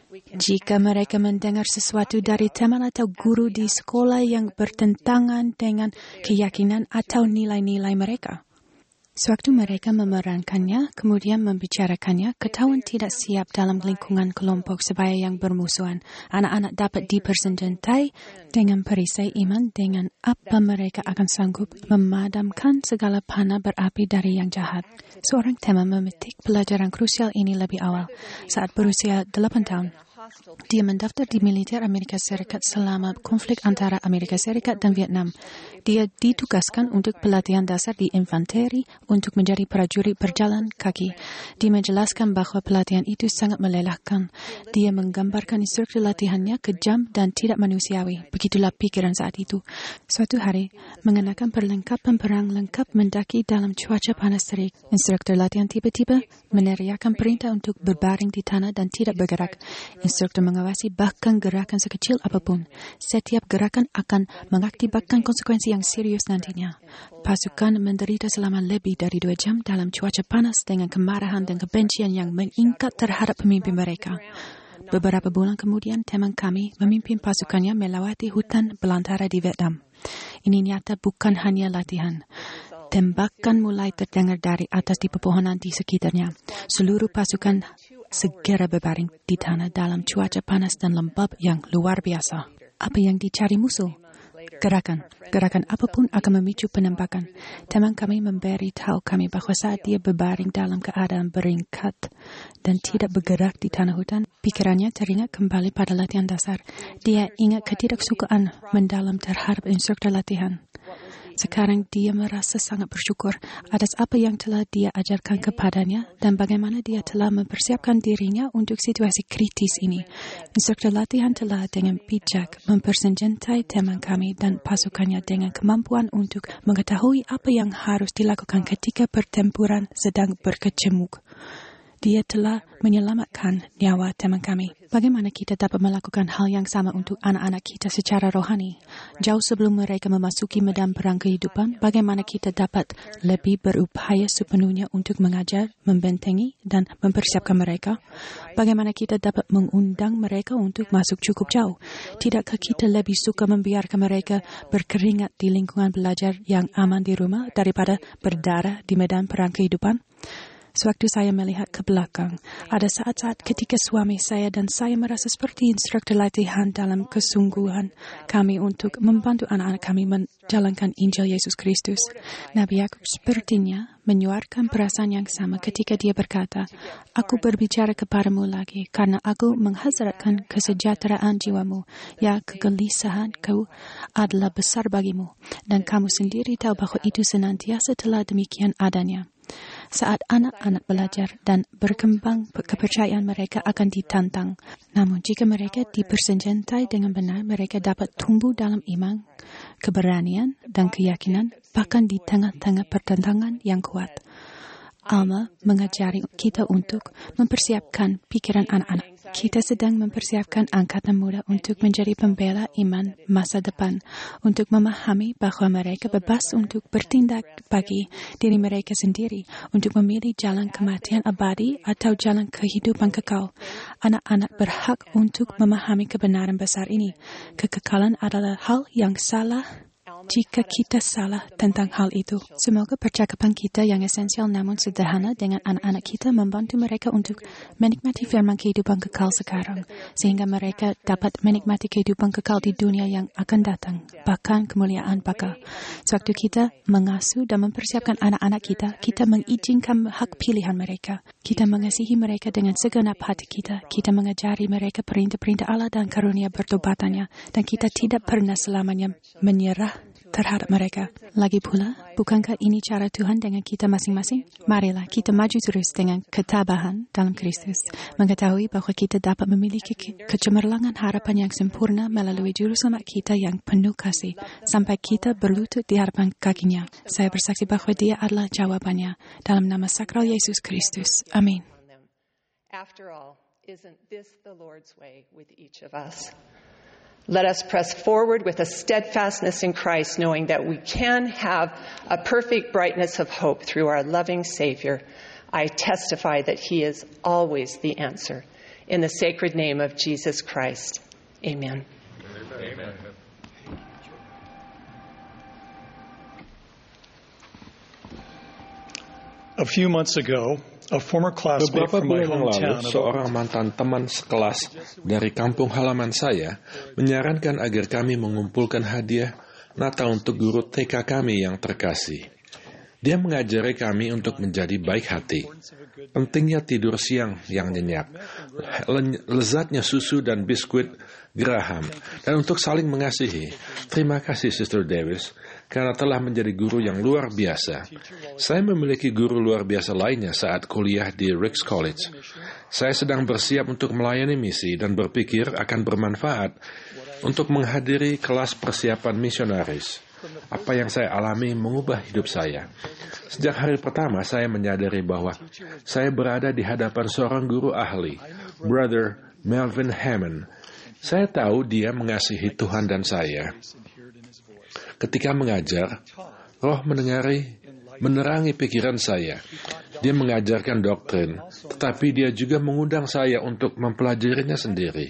Jika mereka mendengar sesuatu dari teman atau guru di sekolah yang bertentangan dengan keyakinan atau nilai-nilai mereka. Sewaktu mereka memerankannya, kemudian membicarakannya, ketahuan tidak siap dalam lingkungan kelompok sebaya yang bermusuhan. Anak-anak dapat dipersenjatai dengan perisai iman dengan apa mereka akan sanggup memadamkan segala panah berapi dari yang jahat. Seorang teman memetik pelajaran krusial ini lebih awal. Saat berusia 8 tahun, dia mendaftar di militer Amerika Serikat selama konflik antara Amerika Serikat dan Vietnam. Dia ditugaskan untuk pelatihan dasar di infanteri untuk menjadi prajurit berjalan kaki. Dia menjelaskan bahwa pelatihan itu sangat melelahkan. Dia menggambarkan instruktur latihannya kejam dan tidak manusiawi. Begitulah pikiran saat itu. Suatu hari, mengenakan perlengkapan perang lengkap mendaki dalam cuaca panas terik. Instruktur latihan tiba-tiba meneriakkan perintah untuk berbaring di tanah dan tidak bergerak. Instruktur mengawasi bahkan gerakan sekecil apapun. Setiap gerakan akan mengakibatkan konsekuensi yang serius nantinya. Pasukan menderita selama lebih dari 2 jam dalam cuaca panas dengan kemarahan dan kebencian yang meningkat terhadap pemimpin mereka. Beberapa bulan kemudian, teman kami memimpin pasukannya melewati hutan belantara di Vietnam. Ini nyata bukan hanya latihan. Tembakan mulai terdengar dari atas di pepohonan di sekitarnya. Seluruh pasukan segera berbaring di tanah dalam cuaca panas dan lembab yang luar biasa. Apa yang dicari musuh? Gerakan apapun akan memicu penembakan. Teman kami memberi tahu kami bahwa saat dia berbaring dalam keadaan beringkat dan tidak bergerak di tanah hutan, pikirannya teringat kembali pada latihan dasar. Dia ingat ketidaksukaan mendalam terhadap instruktur latihan. Sekarang dia merasa sangat bersyukur atas apa yang telah dia ajarkan kepadanya dan bagaimana dia telah mempersiapkan dirinya untuk situasi kritis ini. Instruktur latihan telah dengan bijak mempersenjatai teman kami dan pasukannya dengan kemampuan untuk mengetahui apa yang harus dilakukan ketika pertempuran sedang berkecamuk. Dia telah menyelamatkan nyawa teman kami. Bagaimana kita dapat melakukan hal yang sama untuk anak-anak kita secara rohani? Jauh sebelum mereka memasuki medan perang kehidupan, bagaimana kita dapat lebih berupaya sepenuhnya untuk mengajar, membentengi, dan mempersiapkan mereka? Bagaimana kita dapat mengundang mereka untuk masuk cukup jauh? Tidakkah kita lebih suka membiarkan mereka berkeringat di lingkungan belajar yang aman di rumah daripada berdarah di medan perang kehidupan? Sewaktu saya melihat ke belakang, ada saat-saat ketika suami saya dan saya merasa seperti instruktur latihan dalam kesungguhan kami untuk membantu anak-anak kami menjalankan Injil Yesus Kristus. Nabi Yakub sepertinya menyuarakan perasaan yang sama ketika dia berkata, "Aku berbicara kepadamu lagi karena aku menghasratkan kesejahteraan jiwamu. Ya, kegelisahanku adalah besar bagimu, dan kamu sendiri tahu bahwa itu senantiasa telah demikian adanya." Saat anak-anak belajar dan berkembang, kepercayaan mereka akan ditantang. Namun jika mereka dipersenjatai dengan benar, mereka dapat tumbuh dalam iman, keberanian, dan keyakinan, bahkan di tengah-tengah pertentangan yang kuat. Alma mengajari kita untuk mempersiapkan pikiran anak-anak. Kita sedang mempersiapkan angkatan muda untuk menjadi pembela iman masa depan, untuk memahami bahwa mereka bebas untuk bertindak bagi diri mereka sendiri, untuk memilih jalan kematian abadi atau jalan kehidupan kekal. Anak-anak berhak untuk memahami kebenaran besar ini. Kekekalan adalah hal yang salah jika kita salah tentang hal itu. Semoga percakapan kita yang esensial namun sederhana dengan anak-anak kita membantu mereka untuk menikmati firman kehidupan kekal sekarang, sehingga mereka dapat menikmati kehidupan kekal di dunia yang akan datang, bahkan kemuliaan bakal. Sewaktu kita mengasuh dan mempersiapkan anak-anak kita, kita mengizinkan hak pilihan mereka. Kita mengasihi mereka dengan segenap hati kita. Kita mengajari mereka perintah-perintah Allah dan karunia bertobatannya, dan kita tidak pernah selamanya menyerah terhadap mereka. Lagi pula, bukankah ini cara Tuhan dengan kita masing-masing? Marilah kita maju terus dengan ketabahan dalam Kristus, mengetahui bahwa kita dapat memiliki kecemerlangan harapan yang sempurna melalui Juru Selamat kita yang penuh kasih, sampai kita berlutut di hadapan kakinya. Saya bersaksi bahwa Dia adalah jawabannya. Dalam nama sakral Yesus Kristus. Amin. After all, isn't this the Lord's way with each of us? Let us press forward with a steadfastness in Christ, knowing that we can have a perfect brightness of hope through our loving Savior. I testify that He is always the answer. In the sacred name of Jesus Christ. Amen. Amen. A few months ago, a former classmate Beberapa from my bulan yang lalu, hometown seorang mantan teman sekelas dari kampung halaman saya menyarankan agar kami mengumpulkan hadiah Natal untuk guru TK kami yang terkasih. Dia mengajari kami untuk menjadi baik hati, pentingnya tidur siang yang nyenyak, lezatnya susu dan biskuit Graham, dan untuk saling mengasihi. Terima kasih Sister Davis, karena telah menjadi guru yang luar biasa. Saya memiliki guru luar biasa lainnya saat kuliah di Ricks College. Saya sedang bersiap untuk melayani misi dan berpikir akan bermanfaat untuk menghadiri kelas persiapan misionaris. Apa yang saya alami mengubah hidup saya. Sejak hari pertama saya menyadari bahwa saya berada di hadapan seorang guru ahli, Brother Melvin Hammond. Saya tahu dia mengasihi Tuhan dan saya. Ketika mengajar, Roh menerangi pikiran saya. Dia mengajarkan doktrin, tetapi dia juga mengundang saya untuk mempelajarinya sendiri.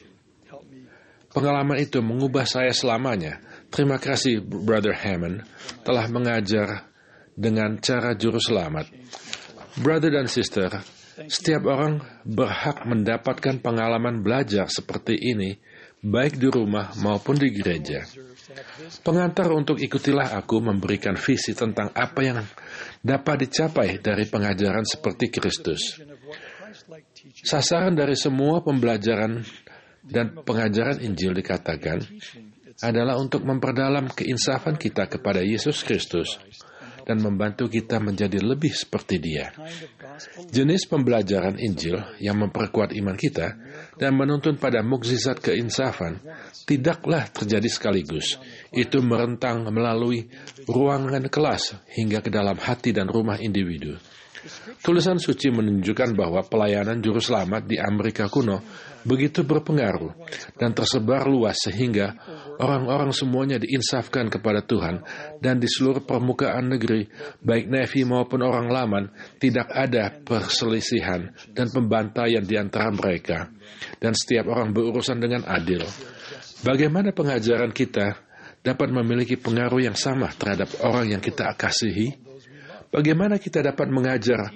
Pengalaman itu mengubah saya selamanya. Terima kasih, Brother Hammond, telah mengajar dengan cara juru selamat. Brother dan sister, setiap orang berhak mendapatkan pengalaman belajar seperti ini, baik di rumah maupun di gereja. Pengantar untuk ikutilah aku memberikan visi tentang apa yang dapat dicapai dari pengajaran seperti Kristus. Sasaran dari semua pembelajaran dan pengajaran Injil dikatakan adalah untuk memperdalam keinsafan kita kepada Yesus Kristus dan membantu kita menjadi lebih seperti Dia. Jenis pembelajaran Injil yang memperkuat iman kita dan menuntun pada mukjizat keinsafan tidaklah terjadi sekaligus. Itu merentang melalui ruangan kelas hingga ke dalam hati dan rumah individu. Tulisan suci menunjukkan bahwa pelayanan juru selamat di Amerika kuno begitu berpengaruh dan tersebar luas sehingga orang-orang semuanya diinsafkan kepada Tuhan, dan di seluruh permukaan negeri, baik Navy maupun orang Laman, tidak ada perselisihan dan pembantaian di antara mereka, dan setiap orang berurusan dengan adil. Bagaimana pengajaran kita dapat memiliki pengaruh yang sama terhadap orang yang kita kasihi? Bagaimana kita dapat mengajar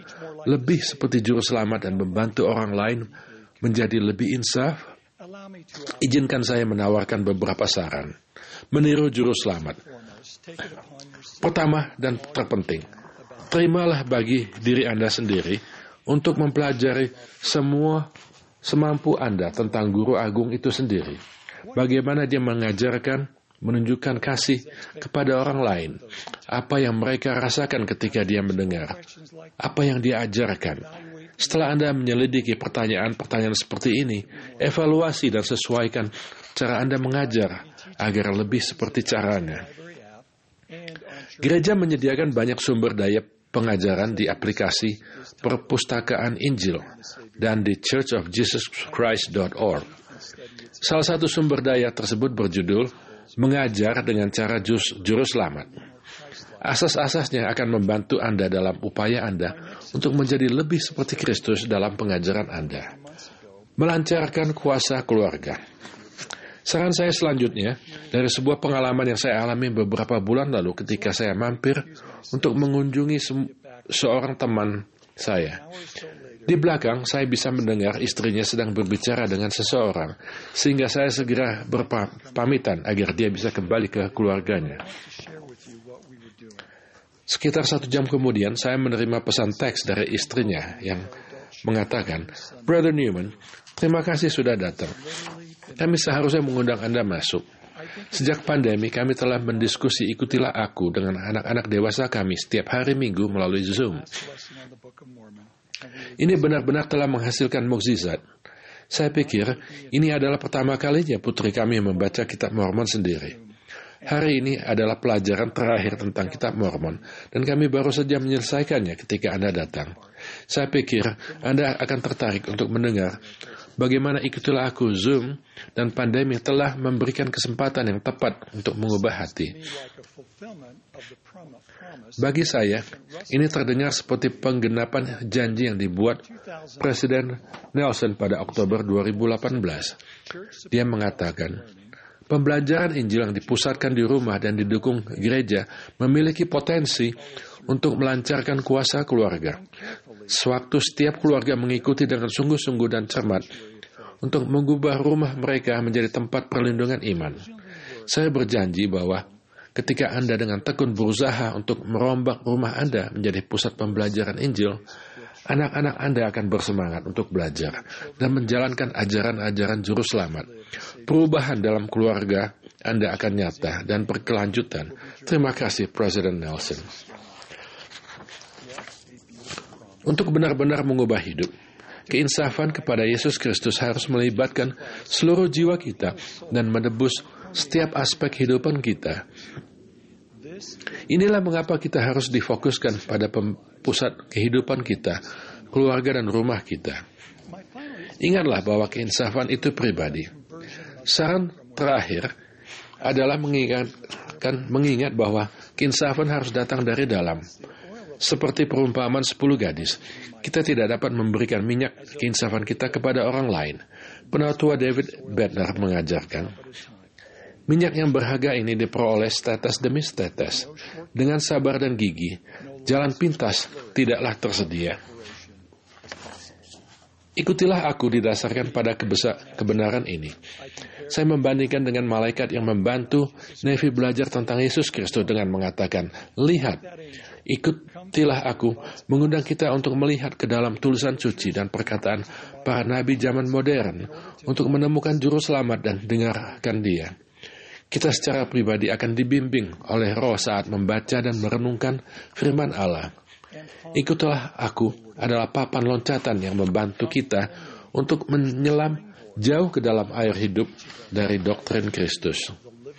lebih seperti juru selamat dan membantu orang lain menjadi lebih insaf, izinkan saya menawarkan beberapa saran. Meniru juru selamat. Pertama dan terpenting, terimalah bagi diri Anda sendiri untuk mempelajari semua semampu Anda tentang guru agung itu sendiri. Bagaimana dia mengajarkan, menunjukkan kasih kepada orang lain. Apa yang mereka rasakan ketika dia mendengar. Apa yang dia ajarkan. Setelah Anda menyelidiki pertanyaan-pertanyaan seperti ini, evaluasi dan sesuaikan cara Anda mengajar agar lebih seperti caranya. Gereja menyediakan banyak sumber daya pengajaran di aplikasi Perpustakaan Injil dan di churchofjesuschrist.org. Salah satu sumber daya tersebut berjudul Mengajar dengan Cara Juru Selamat. Asas-asasnya akan membantu Anda dalam upaya Anda untuk menjadi lebih seperti Kristus dalam pengajaran Anda. Melancarkan kuasa keluarga. Saran saya selanjutnya dari sebuah pengalaman yang saya alami beberapa bulan lalu ketika saya mampir untuk mengunjungi seorang teman saya. Di belakang, saya bisa mendengar istrinya sedang berbicara dengan seseorang, sehingga saya segera berpamitan agar dia bisa kembali ke keluarganya. Sekitar 1 jam kemudian, saya menerima pesan teks dari istrinya yang mengatakan, "Brother Newman, terima kasih sudah datang. Kami seharusnya mengundang Anda masuk. Sejak pandemi, kami telah mendiskusi Ikutilah Aku dengan anak-anak dewasa kami setiap hari Minggu melalui Zoom. Ini benar-benar telah menghasilkan mukjizat. Saya pikir ini adalah pertama kalinya putri kami membaca kitab Mormon sendiri. Hari ini adalah pelajaran terakhir tentang kitab Mormon, dan kami baru saja menyelesaikannya ketika Anda datang. Saya pikir Anda akan tertarik untuk mendengar bagaimana Ikutilah Aku, Zoom, dan pandemi telah memberikan kesempatan yang tepat untuk mengubah hati. Bagi saya, ini terdengar seperti penggenapan janji yang dibuat Presiden Nelson pada Oktober 2018. Dia mengatakan, pembelajaran Injil yang dipusatkan di rumah dan didukung gereja memiliki potensi untuk melancarkan kuasa keluarga. Sewaktu setiap keluarga mengikuti dengan sungguh-sungguh dan cermat untuk mengubah rumah mereka menjadi tempat perlindungan iman. Saya berjanji bahwa ketika Anda dengan tekun berusaha untuk merombak rumah Anda menjadi pusat pembelajaran Injil, anak-anak Anda akan bersemangat untuk belajar dan menjalankan ajaran-ajaran juru selamat. Perubahan dalam keluarga Anda akan nyata dan berkelanjutan. Terima kasih, Presiden Nelson. Untuk benar-benar mengubah hidup, keinsafan kepada Yesus Kristus harus melibatkan seluruh jiwa kita dan menebus setiap aspek kehidupan kita. Inilah mengapa kita harus difokuskan pada pusat kehidupan kita, keluarga dan rumah kita. Ingatlah bahwa keinsafan itu pribadi. Saran terakhir adalah mengingat bahwa keinsafan harus datang dari dalam. Seperti perumpamaan 10 gadis, kita tidak dapat memberikan minyak keinsafan kita kepada orang lain. Penatua David Bednar mengajarkan, minyak yang berharga ini diperoleh setetes demi setetes. Dengan sabar dan gigih, jalan pintas tidaklah tersedia. Ikutilah Aku didasarkan pada kebenaran ini. Saya membandingkan dengan malaikat yang membantu Nevi belajar tentang Yesus Kristus dengan mengatakan, lihat, ikutilah Aku, mengundang kita untuk melihat ke dalam tulisan suci dan perkataan para nabi zaman modern untuk menemukan juru selamat dan dengarkan dia. Kita secara pribadi akan dibimbing oleh Roh saat membaca dan merenungkan firman Allah. Ikutilah Aku adalah papan loncatan yang membantu kita untuk menyelam jauh ke dalam air hidup dari doktrin Kristus.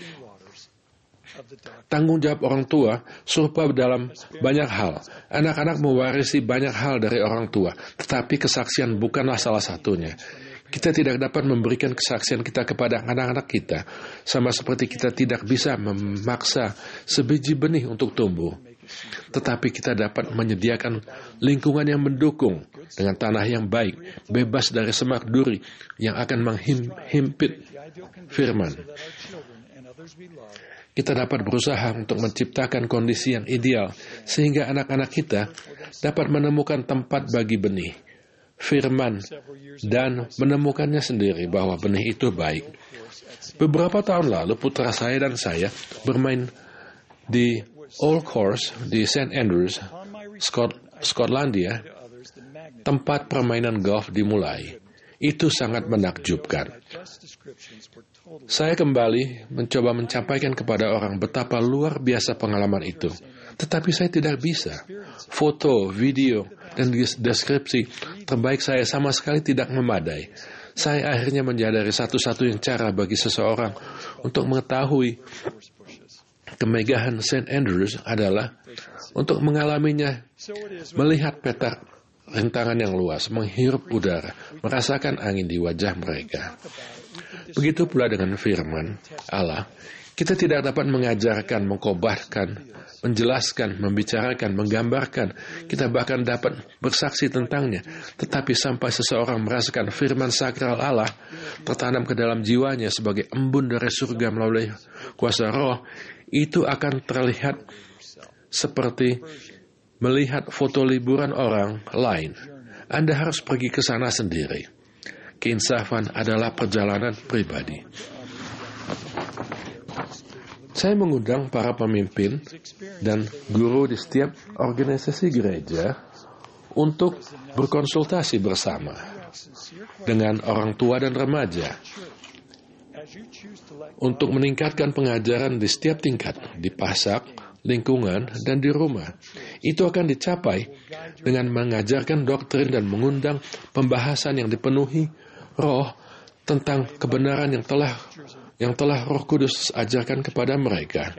Tanggung jawab orang tua serupa dalam banyak hal. Anak-anak mewarisi banyak hal dari orang tua, tetapi kesaksian bukanlah salah satunya. Kita tidak dapat memberikan kesaksian kita kepada anak-anak kita, sama seperti kita tidak bisa memaksa sebiji benih untuk tumbuh. Tetapi kita dapat menyediakan lingkungan yang mendukung dengan tanah yang baik, bebas dari semak duri yang akan menghimpit firman. kita dapat berusaha untuk menciptakan kondisi yang ideal sehingga anak-anak kita dapat menemukan tempat bagi benih, firman, dan menemukannya sendiri bahwa benih itu baik. Beberapa tahun lalu, putra saya dan saya bermain di Old Course di St. Andrews, Skotlandia, tempat permainan golf dimulai. Itu sangat menakjubkan. Saya kembali mencoba menyampaikan kepada orang betapa luar biasa pengalaman itu. Tetapi saya tidak bisa. Foto, video, dan deskripsi terbaik saya sama sekali tidak memadai. Saya akhirnya menyadari satu-satunya cara bagi seseorang untuk mengetahui kemegahan St. Andrews adalah untuk mengalaminya, melihat peta rintangan yang luas, menghirup udara, merasakan angin di wajah mereka. Begitu pula dengan firman Allah. Kita tidak dapat mengajarkan, mengkhobarkan, menjelaskan, membicarakan, menggambarkan. Kita bahkan dapat bersaksi tentangnya. Tetapi sampai seseorang merasakan firman sakral Allah tertanam ke dalam jiwanya sebagai embun dari surga melalui kuasa roh, itu akan terlihat seperti melihat foto liburan orang lain. Anda harus pergi ke sana sendiri. Keinsafan adalah perjalanan pribadi. Saya mengundang para pemimpin dan guru di setiap organisasi gereja untuk berkonsultasi bersama dengan orang tua dan remaja untuk meningkatkan pengajaran di setiap tingkat, di pasak, lingkungan, dan di rumah. Itu akan dicapai dengan mengajarkan doktrin dan mengundang pembahasan yang dipenuhi roh tentang kebenaran yang telah Roh Kudus ajarkan kepada mereka.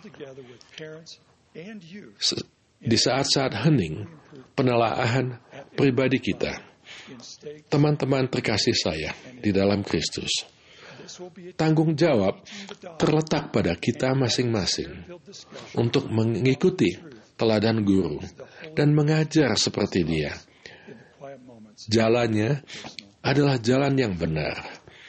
Di saat-saat hening, penelaahan pribadi kita, teman-teman terkasih saya di dalam Kristus, tanggung jawab terletak pada kita masing-masing untuk mengikuti teladan guru dan mengajar seperti dia. Jalannya adalah jalan yang benar.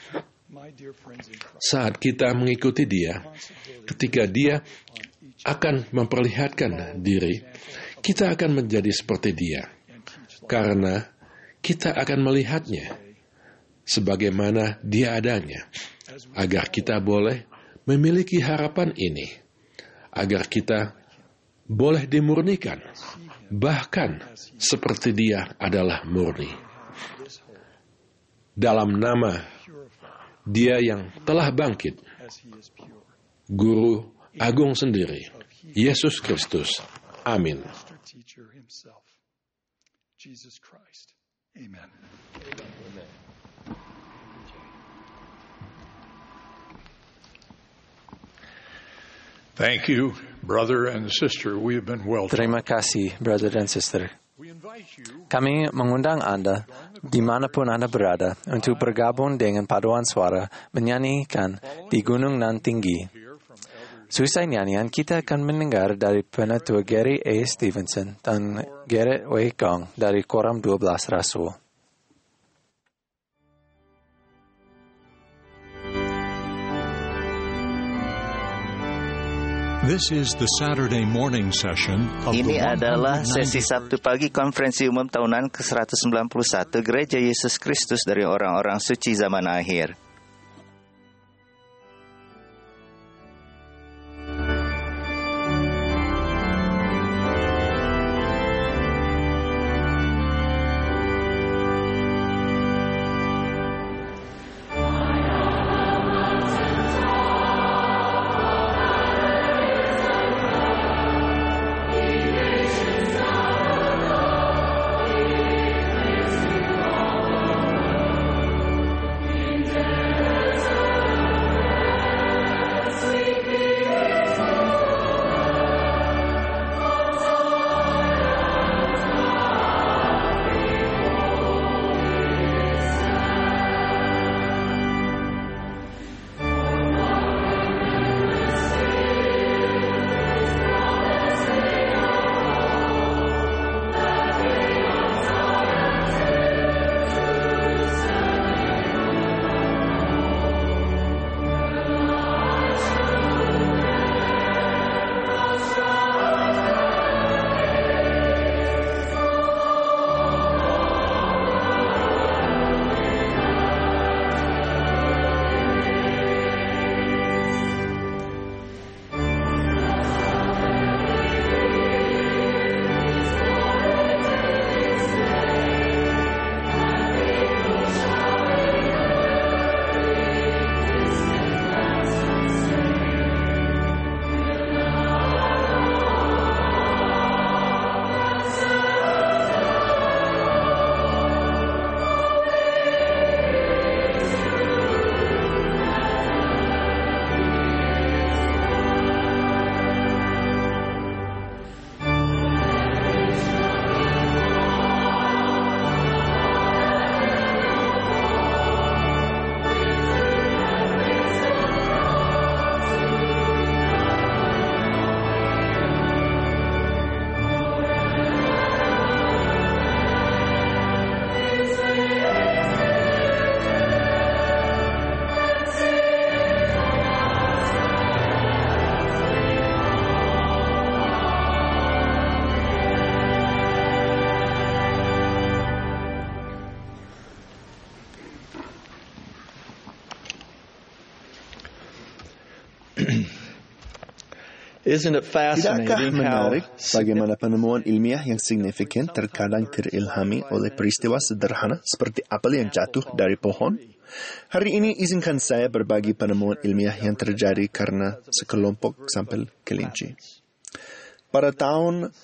Saat kita mengikuti dia, ketika dia akan memperlihatkan diri, kita akan menjadi seperti dia. Karena kita akan melihatnya sebagaimana dia adanya, agar kita boleh memiliki harapan ini, agar kita boleh dimurnikan, bahkan seperti dia adalah murni. Dalam nama Dia yang telah bangkit, Guru Agung sendiri, Yesus Kristus. Amin. Thank you, brother and sister. We have been welcomed. Terima kasih, brother dan sister. Kami mengundang Anda, dimanapun Anda berada, untuk bergabung dengan paduan suara menyanyikan di gunung nan tinggi. Selesai nyanyian, kita akan mendengar dari penatua Gary A. Stevenson dan Garrett W. Gong dari Koram 12 Rasul. This is the Saturday morning session of Ini adalah sesi Sabtu pagi konferensi umum tahunan ke-191 Gereja Yesus Kristus dari orang-orang suci zaman akhir. Yeah. Tidakkah menarik bagaimana penemuan ilmiah yang signifikan terkadang terilhami oleh peristiwa sederhana seperti apel yang jatuh dari pohon? Hari ini izinkan saya berbagi penemuan ilmiah yang terjadi karena sekelompok sampel kelinci. Pada tahun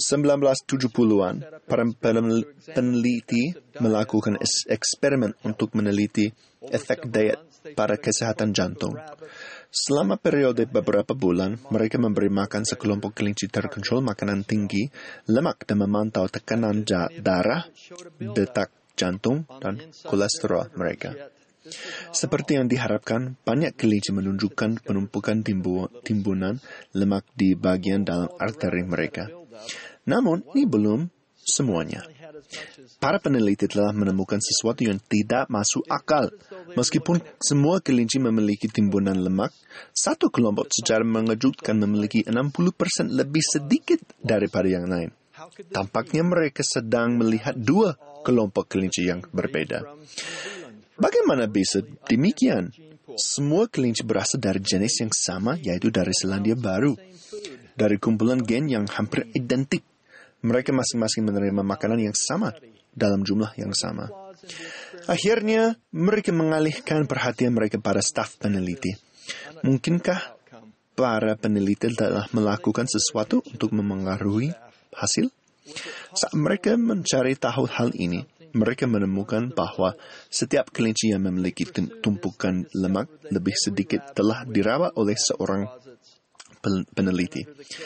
1970-an, para peneliti melakukan eksperimen untuk meneliti efek diet pada kesehatan jantung. Selama periode beberapa bulan, mereka memberi makan sekelompok kelinci terkontrol makanan tinggi, lemak dan memantau tekanan darah, detak jantung, dan kolesterol mereka. Seperti yang diharapkan, banyak kelinci menunjukkan penumpukan timbunan lemak di bagian dalam arteri mereka. Namun, ini belum semuanya. Para peneliti telah menemukan sesuatu yang tidak masuk akal. Meskipun semua kelinci memiliki timbunan lemak, satu kelompok secara mengejutkan memiliki 60% lebih sedikit daripada yang lain. Tampaknya mereka sedang melihat dua kelompok kelinci yang berbeda. Bagaimana bisa demikian? Semua kelinci berasal dari jenis yang sama, yaitu dari Selandia Baru. Dari kumpulan gen yang hampir identik. Mereka masing-masing menerima makanan yang sama, dalam jumlah yang sama. Akhirnya, mereka mengalihkan perhatian mereka pada staf peneliti. Mungkinkah para peneliti telah melakukan sesuatu untuk memengaruhi hasil? Saat mereka mencari tahu hal ini, mereka menemukan bahwa setiap kelinci yang memiliki tumpukan lemak lebih sedikit telah dirawat oleh seorang peneliti.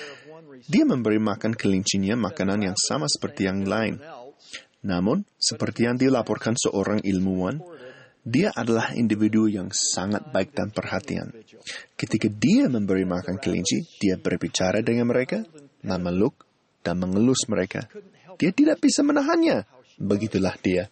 Dia memberi makan kelincinya makanan yang sama seperti yang lain. Namun, seperti yang dilaporkan seorang ilmuwan, dia adalah individu yang sangat baik dan perhatian. Ketika dia memberi makan kelinci, dia berbicara dengan mereka, memeluk, dan mengelus mereka. Dia tidak bisa menahannya. Begitulah dia.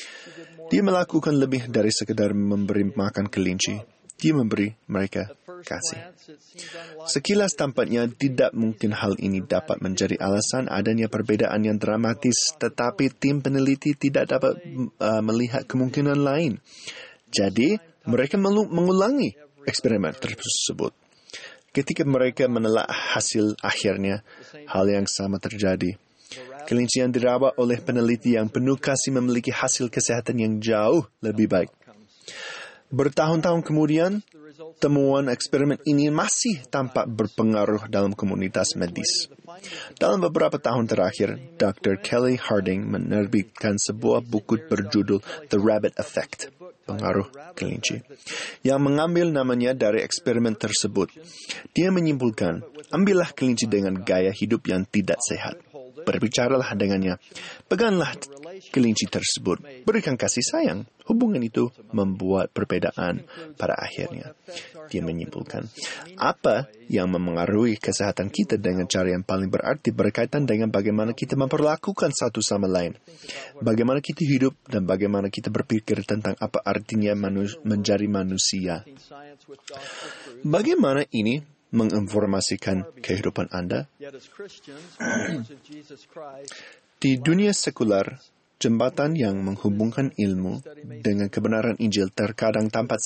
Dia melakukan lebih dari sekedar memberi makan kelinci. Dia memberi mereka kasih. Sekilas tampaknya tidak mungkin hal ini dapat menjadi alasan adanya perbedaan yang dramatis, tetapi tim peneliti tidak dapat melihat kemungkinan lain. Jadi, mereka mengulangi eksperimen tersebut. Ketika mereka menelak hasil akhirnya, hal yang sama terjadi. Kelinci yang dirawat oleh peneliti yang penuh kasih memiliki hasil kesehatan yang jauh lebih baik. Bertahun-tahun kemudian, temuan eksperimen ini masih tampak berpengaruh dalam komunitas medis. Dalam beberapa tahun terakhir, Dr. Kelly Harding menerbitkan sebuah buku berjudul The Rabbit Effect, pengaruh kelinci, yang mengambil namanya dari eksperimen tersebut. Dia menyimpulkan, ambillah kelinci dengan gaya hidup yang tidak sehat. Berbicaralah dengannya. Peganglah kelinci tersebut. Berikan kasih sayang. Hubungan itu membuat perbedaan pada akhirnya. Dia menyimpulkan, apa yang memengaruhi kesehatan kita dengan cara yang paling berarti berkaitan dengan bagaimana kita memperlakukan satu sama lain. Bagaimana kita hidup dan bagaimana kita berpikir tentang apa artinya menjadi manusia. Bagaimana ini menginformasikan kehidupan Anda? Di dunia sekular, jembatan yang menghubungkan ilmu dengan kebenaran Injil terkadang tampak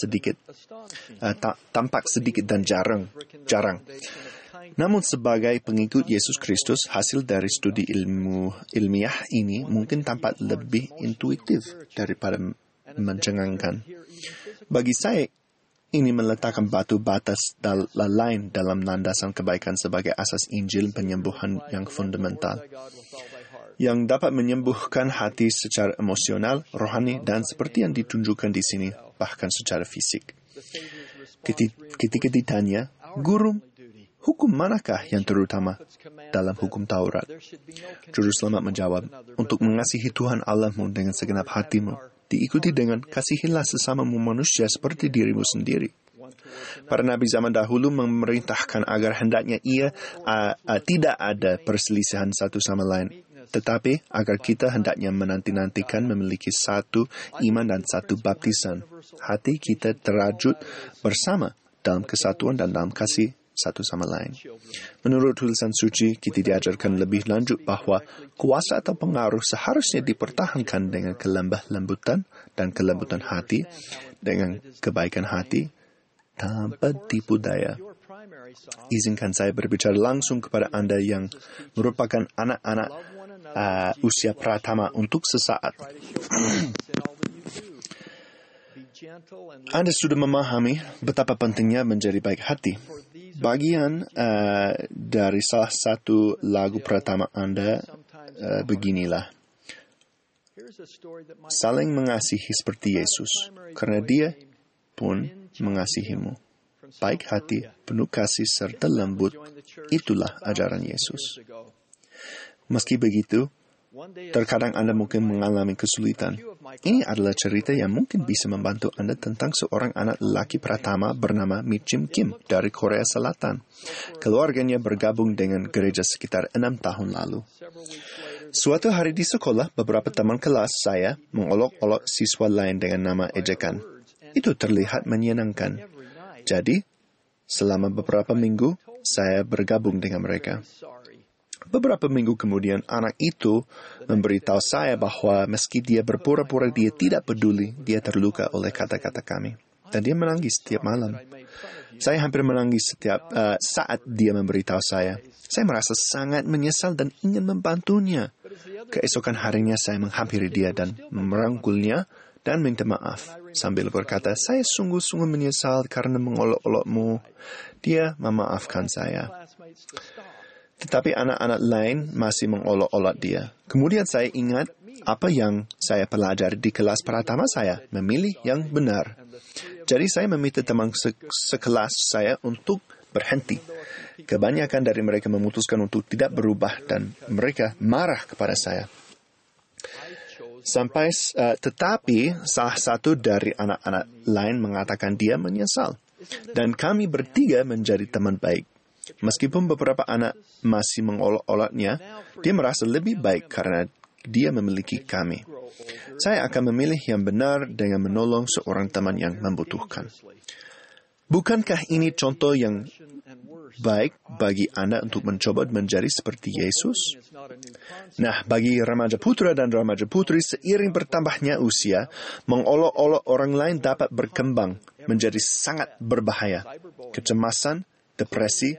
sedikit dan jarang. Namun sebagai pengikut Yesus Kristus, hasil dari studi ilmiah ini mungkin tampak lebih intuitif daripada mencengangkan. Bagi saya, ini meletakkan batu batas lain dalam landasan kebaikan sebagai asas Injil penyembuhan yang fundamental, yang dapat menyembuhkan hati secara emosional, rohani, dan seperti yang ditunjukkan di sini, bahkan secara fisik. Ketika ditanya, Guru, hukum manakah yang terutama dalam hukum Taurat? Juru Selamat menjawab, untuk mengasihi Tuhan Allahmu dengan segenap hatimu, diikuti dengan kasihilah sesamamu manusia seperti dirimu sendiri. Para nabi zaman dahulu memerintahkan agar hendaknya tidak ada perselisihan satu sama lain, tetapi agar kita hendaknya menanti-nantikan memiliki satu iman dan satu baptisan. Hati kita terajut bersama dalam kesatuan dan dalam kasih satu sama lain. Menurut tulisan suci, kita diajarkan lebih lanjut bahwa kuasa atau pengaruh seharusnya dipertahankan dengan kelemah lembutan dan kelembutan hati, dengan kebaikan hati, tanpa tipu daya. Izinkan saya berbicara langsung kepada Anda yang merupakan anak-anak usia pratama untuk sesaat. Anda sudah memahami betapa pentingnya menjadi baik hati. Bagian dari salah satu lagu pratama Anda beginilah. Saling mengasihi seperti Yesus, karena Dia pun mengasihimu. Baik hati, penuh kasih serta lembut, itulah ajaran Yesus. Meski begitu, terkadang Anda mungkin mengalami kesulitan. Ini adalah cerita yang mungkin bisa membantu Anda tentang seorang anak lelaki pratama bernama Mitchim Kim dari Korea Selatan. Keluarganya bergabung dengan gereja sekitar 6 tahun lalu. Suatu hari di sekolah, beberapa teman kelas saya mengolok-olok siswa lain dengan nama ejekan. Itu terlihat menyenangkan. Jadi, selama beberapa minggu, saya bergabung dengan mereka. Beberapa minggu kemudian, anak itu memberitahu saya bahwa meski dia berpura-pura dia tidak peduli, dia terluka oleh kata-kata kami. Dan dia menangis setiap malam. Saya hampir menangis setiap saat dia memberitahu saya. Saya merasa sangat menyesal dan ingin membantunya. Keesokan harinya saya menghampiri dia dan merangkulnya dan minta maaf. Sambil berkata, saya sungguh-sungguh menyesal karena mengolok-olokmu. Dia memaafkan saya. Tetapi anak-anak lain masih mengolok-olok dia. Kemudian saya ingat apa yang saya pelajari di kelas pertama saya, memilih yang benar. Jadi saya meminta teman sekelas saya untuk berhenti. Kebanyakan dari mereka memutuskan untuk tidak berubah dan mereka marah kepada saya. Tetapi salah satu dari anak-anak lain mengatakan dia menyesal. Dan kami bertiga menjadi teman baik. Meskipun beberapa anak masih mengolok-oloknya, dia merasa lebih baik karena dia memiliki kami. Saya akan memilih yang benar dengan menolong seorang teman yang membutuhkan. Bukankah ini contoh yang baik bagi Anda untuk mencoba menjadi seperti Yesus? Nah, bagi remaja putra dan remaja putri, seiring bertambahnya usia, mengolok-olok orang lain dapat berkembang menjadi sangat berbahaya. Kecemasan, depresi,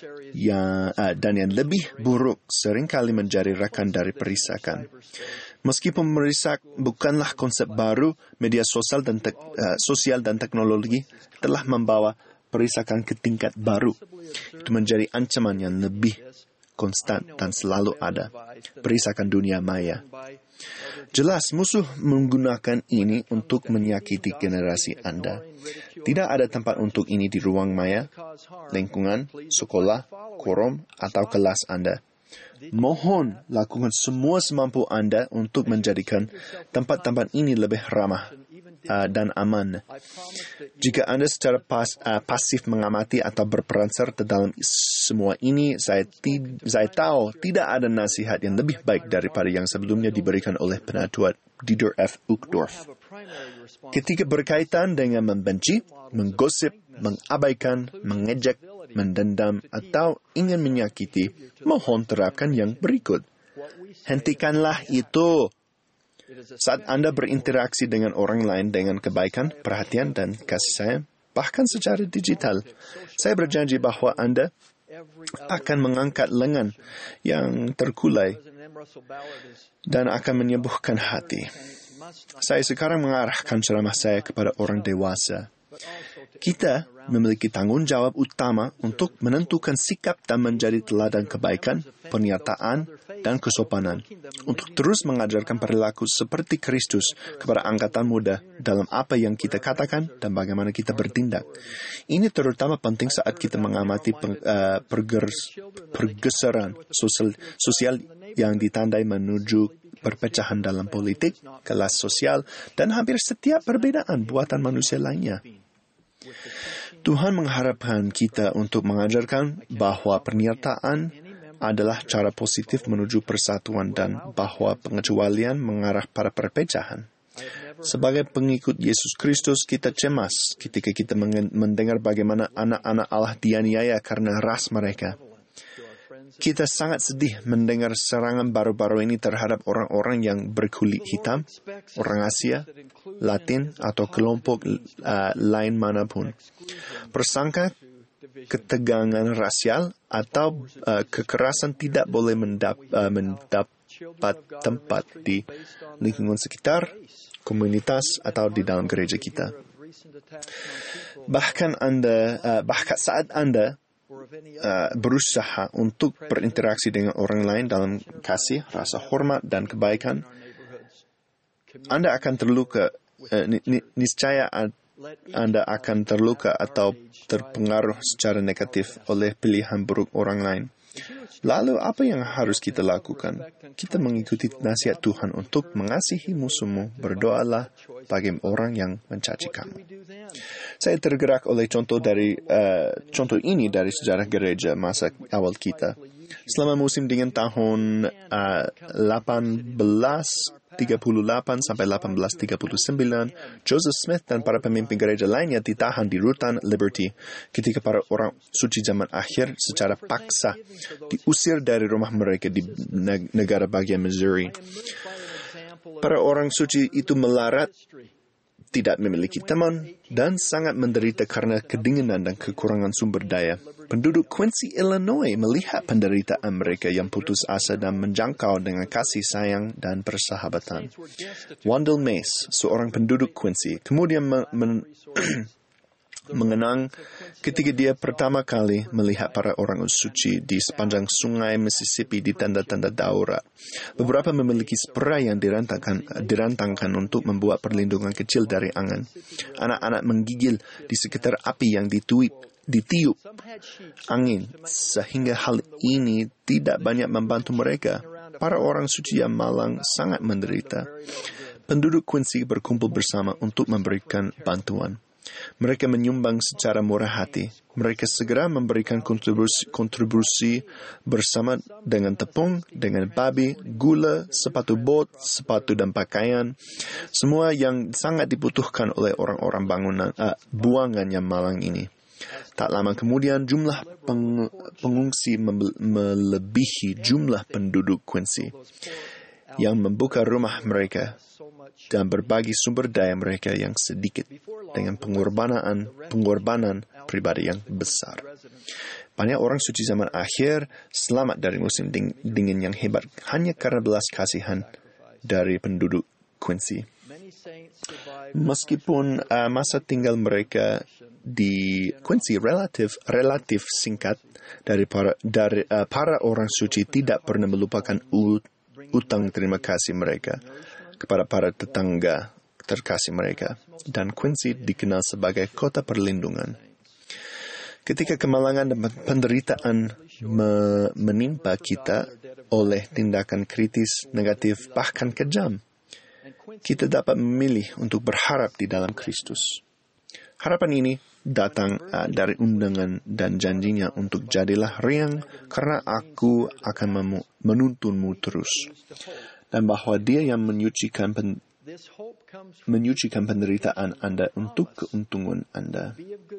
dan yang lebih buruk seringkali menjadi rakan dari perisakan. Meskipun merisak bukanlah konsep baru, media sosial dan teknologi telah membawa perisakan ke tingkat baru. Itu menjadi ancaman yang lebih konstan dan selalu ada. Perisakan dunia maya. Jelas musuh menggunakan ini untuk menyakiti generasi Anda. Tidak ada tempat untuk ini di ruang maya, lingkungan, sekolah, korum, atau kelas Anda. Mohon lakukan semua semampu Anda untuk menjadikan tempat-tempat ini lebih ramah dan aman. Jika Anda secara pasif mengamati atau berperan serta dalam semua ini, saya tahu tidak ada nasihat yang lebih baik daripada yang sebelumnya diberikan oleh penatua Dieter F. Uchtdorf. Ketika berkaitan dengan membenci, menggosip, mengabaikan, mengejek, mendendam, atau ingin menyakiti, mohon terapkan yang berikut. Hentikanlah itu. Saat Anda berinteraksi dengan orang lain dengan kebaikan, perhatian, dan kasih sayang, bahkan secara digital, saya berjanji bahwa Anda akan mengangkat lengan yang terkulai dan akan menyembuhkan hati. Saya sekarang mengarahkan ceramah saya kepada orang dewasa. Kita memiliki tanggung jawab utama untuk menentukan sikap dan menjadi teladan kebaikan, pernyataan, dan kesopanan. Untuk terus mengajarkan perilaku seperti Kristus kepada angkatan muda dalam apa yang kita katakan dan bagaimana kita bertindak. Ini terutama penting saat kita mengamati pergeseran sosial yang ditandai menuju perpecahan dalam politik, kelas sosial, dan hampir setiap perbedaan buatan manusia lainnya. Tuhan mengharapkan kita untuk mengajarkan bahwa pernyataan adalah cara positif menuju persatuan dan bahwa pengecualian mengarah pada perpecahan. Sebagai pengikut Yesus Kristus, kita cemas ketika kita mendengar bagaimana anak-anak Allah dianiaya karena ras mereka. Kita sangat sedih mendengar serangan baru-baru ini terhadap orang-orang yang berkulit hitam, orang Asia, Latin, atau kelompok lain manapun. Persangka ketegangan rasial atau kekerasan tidak boleh mendapat tempat di lingkungan sekitar, komunitas, atau di dalam gereja kita. Bahkan saat Anda berusaha untuk berinteraksi dengan orang lain dalam kasih, rasa hormat, dan kebaikan, Anda akan terluka. Niscaya Anda akan terluka atau terpengaruh secara negatif oleh pilihan buruk orang lain. Lalu apa yang harus kita lakukan? Kita mengikuti nasihat Tuhan untuk mengasihi musuhmu, berdoalah bagi orang yang mencaci kamu. Saya tergerak oleh contoh ini dari sejarah gereja masa awal kita. Selama musim dingin tahun 1838 sampai 1839, Joseph Smith dan para pemimpin gereja lainnya ditahan di rutan Liberty ketika para orang suci zaman akhir secara paksa diusir dari rumah mereka di negara bagian Missouri. Para orang suci itu melarat, tidak memiliki teman, dan sangat menderita karena kedinginan dan kekurangan sumber daya. Penduduk Quincy, Illinois melihat penderitaan mereka yang putus asa dan menjangkau dengan kasih sayang dan persahabatan. Wendell Mace, seorang penduduk Quincy, kemudian mengenang ketika dia pertama kali melihat para orang suci di sepanjang sungai Mississippi di tanda-tanda darurat. Beberapa memiliki spray yang dirantangkan untuk membuat perlindungan kecil dari angin. Anak-anak menggigil di sekitar api yang ditiup angin, sehingga hal ini tidak banyak membantu mereka. Para orang suci yang malang sangat menderita. Penduduk Quincy berkumpul bersama untuk memberikan bantuan. Mereka menyumbang secara murah hati. Mereka segera memberikan kontribusi bersama dengan tepung, dengan babi, gula, sepatu bot, sepatu dan pakaian. Semua yang sangat dibutuhkan oleh orang-orang buangan yang malang ini. Tak lama kemudian jumlah pengungsi melebihi jumlah penduduk Quincy yang membuka rumah mereka dan berbagi sumber daya mereka yang sedikit dengan pengorbanan pribadi yang besar. Banyak orang suci zaman akhir selamat dari musim dingin yang hebat hanya karena belas kasihan dari penduduk Quincy. Meskipun masa tinggal mereka di Quincy relatif singkat, para orang suci tidak pernah melupakan utang terima kasih mereka kepada para tetangga terkasih mereka, dan Quincy dikenal sebagai kota perlindungan. Ketika kemalangan dan penderitaan menimpa kita oleh tindakan kritis, negatif, bahkan kejam, kita dapat memilih untuk berharap di dalam Kristus. Harapan ini datang dari undangan dan janjinya untuk jadilah riang karena aku akan menuntunmu terus. Dan bahwa dia yang menyucikan penderitaan Anda untuk keuntungan Anda.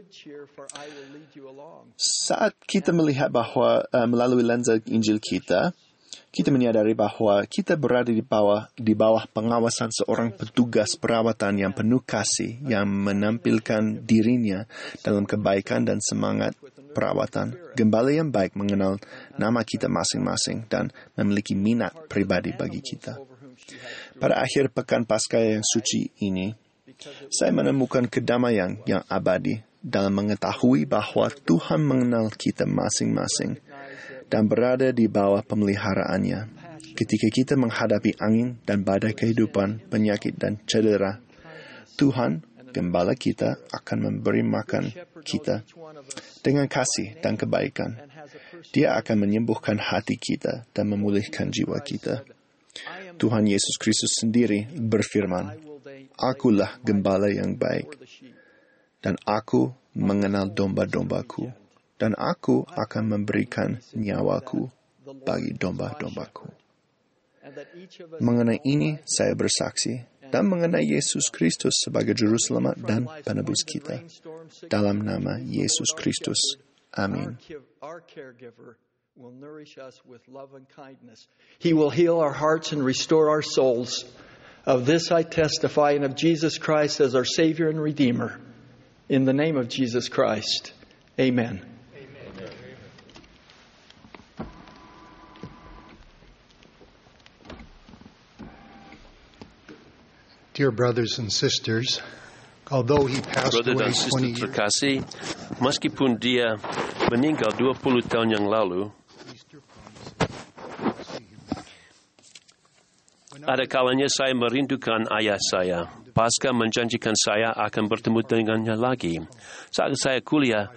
Saat kita melihat bahwa melalui lensa Injil kita menyadari bahwa kita berada di bawah pengawasan seorang petugas perawatan yang penuh kasih, yang menampilkan dirinya dalam kebaikan dan semangat perawatan. Gembala yang baik mengenal nama kita masing-masing dan memiliki minat pribadi bagi kita. Pada akhir pekan Paskah yang suci ini, saya menemukan kedamaian yang abadi dalam mengetahui bahwa Tuhan mengenal kita masing-masing dan berada di bawah pemeliharaannya. Ketika kita menghadapi angin dan badai kehidupan, penyakit dan cedera, Tuhan, Gembala kita, akan memberi makan kita dengan kasih dan kebaikan. Dia akan menyembuhkan hati kita dan memulihkan jiwa kita. Tuhan Yesus Kristus sendiri berfirman, "Akulah gembala yang baik, dan aku mengenal domba-dombaku, dan aku akan memberikan nyawaku bagi domba-dombaku." Mengenai ini saya bersaksi, dan mengenai Yesus Kristus sebagai Juru Selamat dan Penebus kita. Dalam nama Yesus Kristus. Amin. will nourish us with love and kindness. He will heal our hearts and restore our souls. Of this I testify, and of Jesus Christ as our Savior and Redeemer. In the name of Jesus Christ, amen. Amen. Dear brothers and sisters, although he passed away 20 years terkasih, meskipun dia meninggal 20 tahun yang lalu, ada kalanya saya merindukan ayah saya. Pasca menjanjikan saya akan bertemu dengannya lagi. Saat saya kuliah,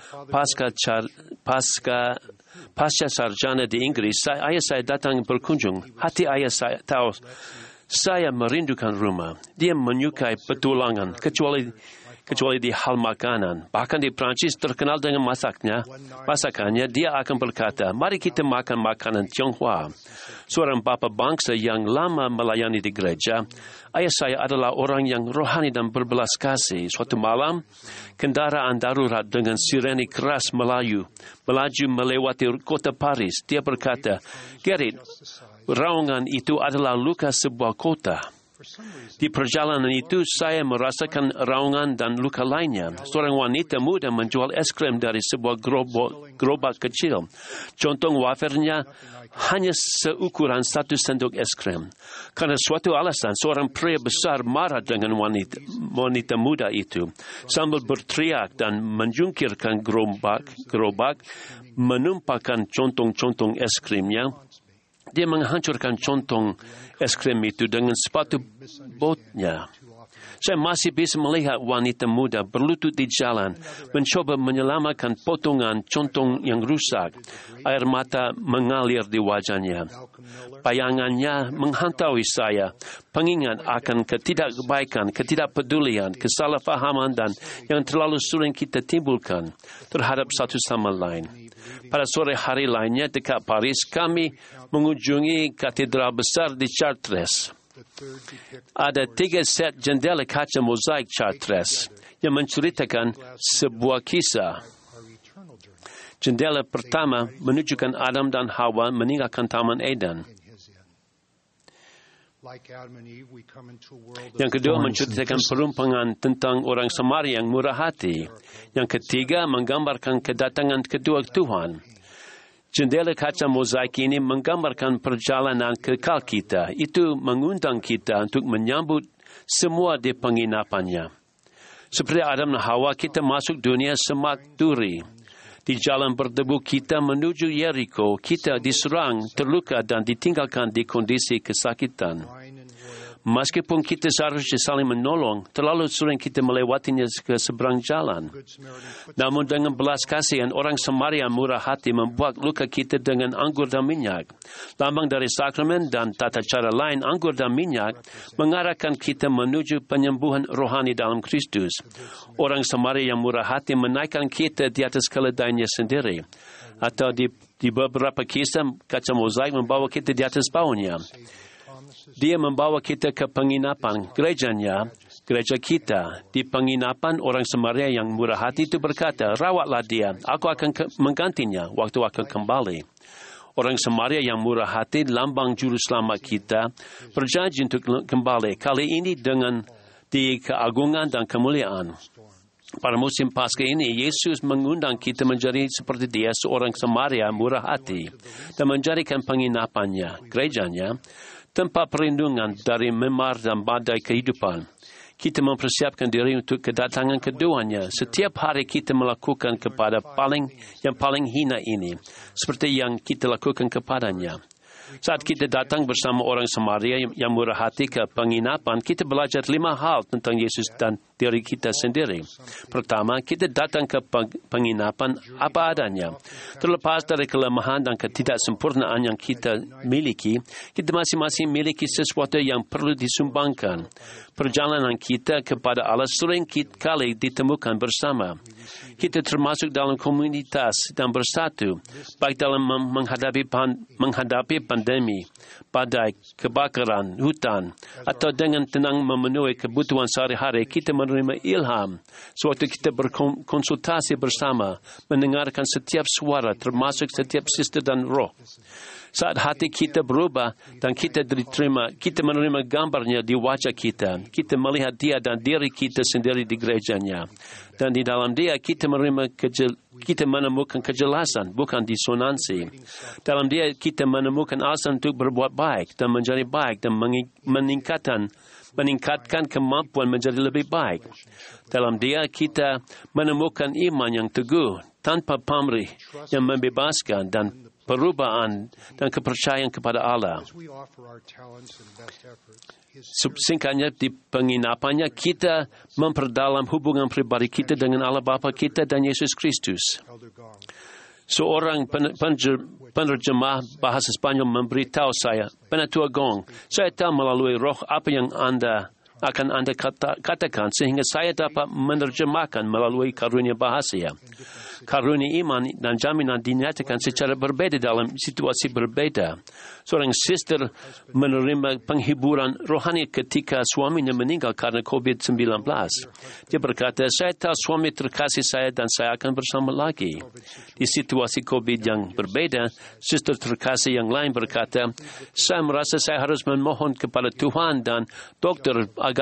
pasca sarjana di Inggris, ayah saya datang berkunjung. Hati ayah saya tahu saya merindukan rumah. Dia menyukai petualangan, kecuali di hal makanan. Bahkan di Prancis terkenal dengan masakannya, dia akan berkata, mari kita makan makanan Tionghoa. Seorang bapa bangsa yang lama melayani di gereja, ayah saya adalah orang yang rohani dan berbelas kasih. Suatu malam, kendaraan darurat dengan sireni keras melaju melewati kota Paris. Dia berkata, Gerrit, raungan itu adalah luka sebuah kota. Di perjalanan itu, saya merasakan raungan dan luka lainnya. Seorang wanita muda menjual es krim dari sebuah gerobak kecil. Contong wafernya hanya seukuran 1 sendok es krim. Karena suatu alasan, seorang pria besar marah dengan wanita muda itu. Sambil berteriak dan menjungkirkan gerobak, menumpahkan contong-contong es krimnya, dia menghancurkan contong es krim itu dengan sepatu botnya. Saya masih bisa melihat wanita muda berlutut di jalan, mencoba menyelamatkan potongan contong yang rusak. Air mata mengalir di wajahnya. Bayangannya menghantui saya, pengingat akan ketidakbaikan, ketidakpedulian, kesalahpahaman dan yang terlalu sering kita timbulkan terhadap satu sama lain. Pada sore hari lainnya dekat Paris, kami mengunjungi katedral besar di Chartres. Ada 3 set jendela kaca mozaik Chartres yang menceritakan sebuah kisah. Jendela pertama menunjukkan Adam dan Hawa meninggalkan Taman Eden. Yang kedua menceritakan perumpamaan tentang orang Samaria yang murah hati. Yang ketiga menggambarkan kedatangan kedua Tuhan. Jendela kaca mozaik ini menggambarkan perjalanan kekal kita. Itu mengundang kita untuk menyambut semua di penginapannya. Seperti Adam dan Hawa, kita masuk dunia semak duri. Di jalan berdebu kita menuju Jericho, kita diserang, terluka dan ditinggalkan di kondisi kesakitan. Meskipun kita seharusnya saling menolong, terlalu sering kita melewatinya ke seberang jalan. Namun dengan belas kasihan, orang Samaria murah hati membuat luka kita dengan anggur dan minyak. Lambang dari sakramen dan tata cara lain, anggur dan minyak mengarahkan kita menuju penyembuhan rohani dalam Kristus. Orang Samaria yang murah hati menaikkan kita di atas keledainya sendiri. Atau di beberapa kisah, kaca mozaik membawa kita di atas baunya. Dia membawa kita ke penginapan gerejanya, gereja kita. Di penginapan, orang Samaria yang murah hati itu berkata, rawatlah dia, aku akan menggantinya waktu aku kembali. Orang Samaria yang murah hati, lambang juru selamat kita, berjanji untuk kembali, kali ini dengan di keagungan dan kemuliaan. Pada musim Paskah ini, Yesus mengundang kita menjadi seperti dia, seorang Samaria murah hati, dan menjadikan penginapannya, gerejanya, tempat perlindungan dari memar dan badai kehidupan. Kita mempersiapkan diri untuk kedatangan keduanya. Setiap hari kita melakukan kepada yang paling hina ini, seperti yang kita lakukan kepadanya. Saat kita datang bersama orang Samaria yang murah hati ke penginapan, kita belajar 5 hal tentang Yesus dan diri kita sendiri. Pertama, kita datang ke penginapan apa adanya. Terlepas dari kelemahan dan ketidaksempurnaan yang kita miliki, kita masing-masing miliki sesuatu yang perlu disumbangkan. Perjalanan kita kepada Allah sering kali ditemukan bersama. Kita termasuk dalam komunitas dan bersatu, baik dalam menghadapi pandemi, badai, kebakaran, hutan, atau dengan tenang memenuhi kebutuhan sehari-hari. Kita menerima ilham sewaktu kita berkonsultasi bersama, mendengarkan setiap suara, termasuk setiap sister dan roh. Saat hati kita berubah dan kita diterima, kita menerima gambarnya di wajah kita. Kita melihat dia dan diri kita sendiri di gerejanya. Dan di dalam dia kita menemukan kejelasan, bukan disonansi. Dalam dia kita menemukan alasan untuk berbuat baik dan menjadi baik dan meningkatkan kemampuan menjadi lebih baik. Dalam dia kita menemukan iman yang teguh, tanpa pamrih, yang membebaskan dan perubahan dan kepercayaan kepada Allah. Singkatnya, di penginapannya kita memperdalam hubungan pribadi kita dengan Allah Bapa kita dan Yesus Kristus. Seorang penerjemah bahasa Spanyol memberitahu saya, Penatua Gong, saya tahu melalui roh apa yang Anda katakan sehingga saya dapat menerjemahkan melalui karunia bahasa. Karunia iman dan jaminan dinyatakan secara berbeda dalam situasi berbeda. Seorang sister menerima penghiburan rohani ketika suaminya meninggal karena COVID-19. Dia berkata, saya tahu suami terkasih saya dan saya akan bersama lagi. Di situasi COVID yang berbeda, sister terkasih yang lain berkata, saya merasa saya harus memohon kepada Tuhan dan dokter agar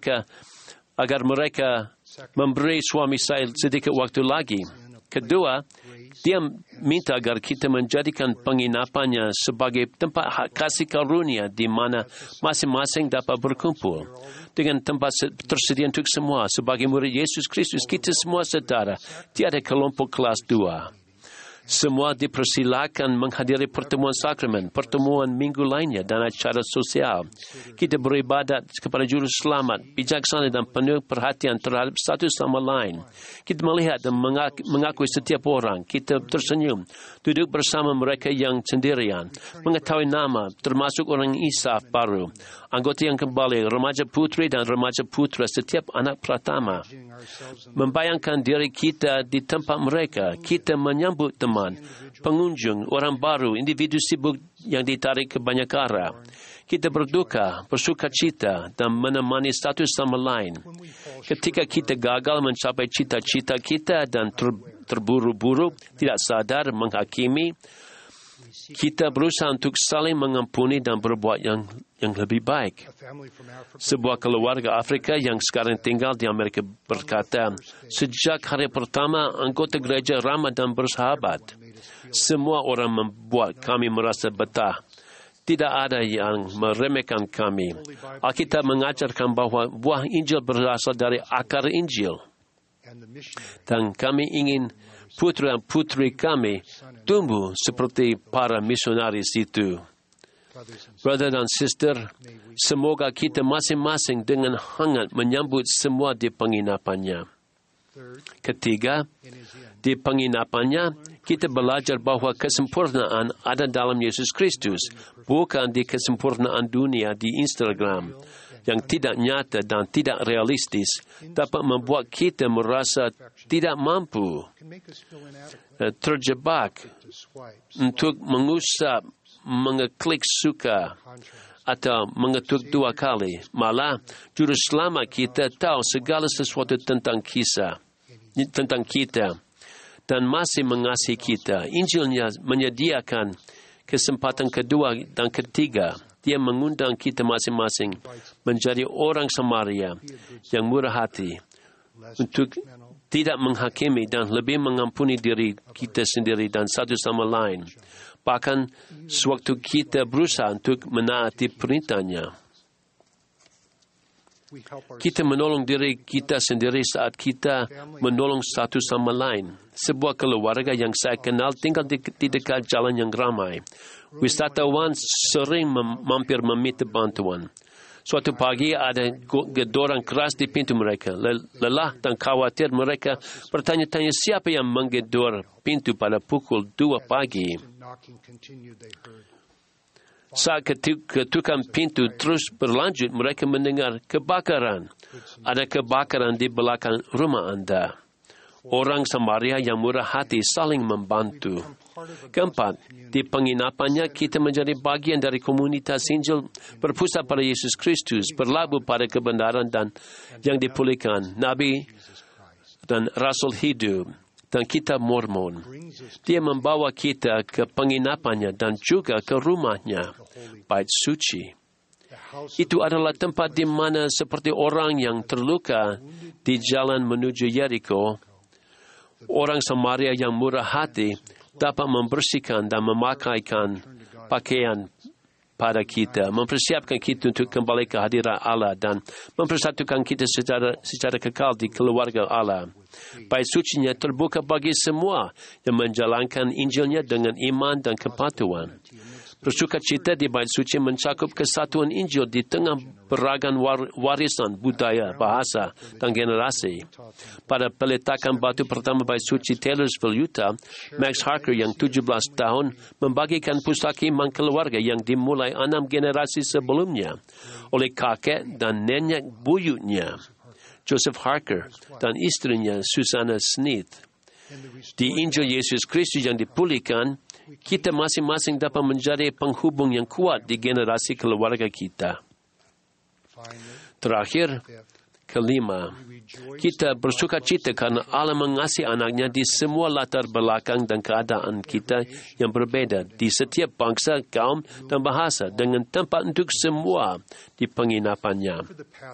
mereka memberi suami saya sedikit waktu lagi. Kedua, dia minta agar kita menjadikan penginapannya sebagai tempat kasih karunia di mana masing-masing dapat berkumpul. Dengan tempat tersedia untuk semua, sebagai murid Yesus Kristus, kita semua saudara, tiada kelompok kelas 2. Semua dipersilakan menghadiri pertemuan sakramen, pertemuan minggu lainnya dan acara sosial. Kita beribadat kepada Juru Selamat, bijaksana dan penuh perhatian terhadap satu sama lain. Kita melihat dan mengakui setiap orang. Kita tersenyum, duduk bersama mereka yang sendirian, mengetahui nama, termasuk orang Isa baru, anggota yang kembali, remaja putri dan remaja putra, setiap anak pratama. Membayangkan diri kita di tempat mereka, kita menyambut teman, pengunjung, orang baru, individu sibuk yang ditarik ke banyak arah. Kita berduka, bersuka cita dan menemani satu sama lain. Ketika kita gagal mencapai cita-cita kita dan terburu-buru, tidak sadar menghakimi, kita berusaha untuk saling mengampuni dan berbuat yang lebih baik. Sebuah keluarga Afrika yang sekarang tinggal di Amerika berkata, sejak hari pertama anggota gereja ramah dan bersahabat. Semua orang membuat kami merasa betah. Tidak ada yang meremehkan kami. Alkitab mengajarkan bahwa buah Injil berasal dari akar Injil. Dan kami ingin putra dan putri kami tumbuh seperti para misionaris itu. Brother dan sister, semoga kita masing-masing dengan hangat menyambut semua di penginapannya. Ketiga, di penginapannya kita belajar bahwa kesempurnaan ada dalam Yesus Kristus, bukan di kesempurnaan dunia di Instagram yang tidak nyata dan tidak realistis, dapat membuat kita merasa tidak mampu, terjebak untuk mengusap, mengeklik suka, atau mengetuk 2 kali. Malah, Juru Selamat kita tahu segala sesuatu tentang kita dan masih mengasihi kita. Injilnya menyediakan kesempatan kedua dan ketiga. Dia mengundang kita masing-masing menjadi orang Samaria yang murah hati untuk tidak menghakimi dan lebih mengampuni diri kita sendiri dan satu sama lain. Bahkan sewaktu kita berusaha untuk menaati perintahnya. Kita menolong diri kita sendiri saat kita menolong satu sama lain. Sebuah keluarga yang saya kenal tinggal di dekat jalan yang ramai. Wisatawan sering mampir meminta bantuan. Suatu pagi ada gedoran keras di pintu mereka. Lelah dan khawatir mereka bertanya-tanya siapa yang menggedor pintu pada pukul 2 pagi. Saat ketukan pintu terus berlanjut, mereka mendengar kebakaran. Ada kebakaran di belakang rumah Anda. Orang Samaria yang murah hati saling membantu. Keempat, di penginapannya kita menjadi bagian dari komunitas Injil berpusat pada Yesus Kristus, berlabuh pada kebenaran dan yang dipulihkan, Nabi dan Rasul hidup, dan kitab Mormon. Dia membawa kita ke penginapannya dan juga ke rumahnya, Bait Suci. Itu adalah tempat di mana seperti orang yang terluka di jalan menuju Jericho, orang Samaria yang murah hati dapat membersihkan dan memakaikan pakaian pada kita, mempersiapkan kita untuk kembali ke hadirat Allah dan mempersatukan kita secara kekal di keluarga Allah. Bait sucinya terbuka bagi semua yang menjalankan Injilnya dengan iman dan kepatuhan. Bersukacita di Bait Suci mencakup kesatuan Injil di tengah beragam warisan budaya, bahasa, dan generasi. Pada peletakan batu pertama Bait Suci Taylorsville, Utah, Max Harker yang 17 tahun membagikan pustaka iman keluarga yang dimulai 6 generasi sebelumnya oleh kakek dan nenek buyutnya, Joseph Harker, dan istrinya Susanna Smith. Di Injil Yesus Kristus yang dipulihkan, kita masing-masing dapat menjadi penghubung yang kuat di generasi keluarga kita. Terakhir, kelima, kita bersukacita karena Allah mengasihi anaknya di semua latar belakang dan keadaan kita yang berbeda, di setiap bangsa, kaum, dan bahasa, dengan tempat untuk semua di penginapannya.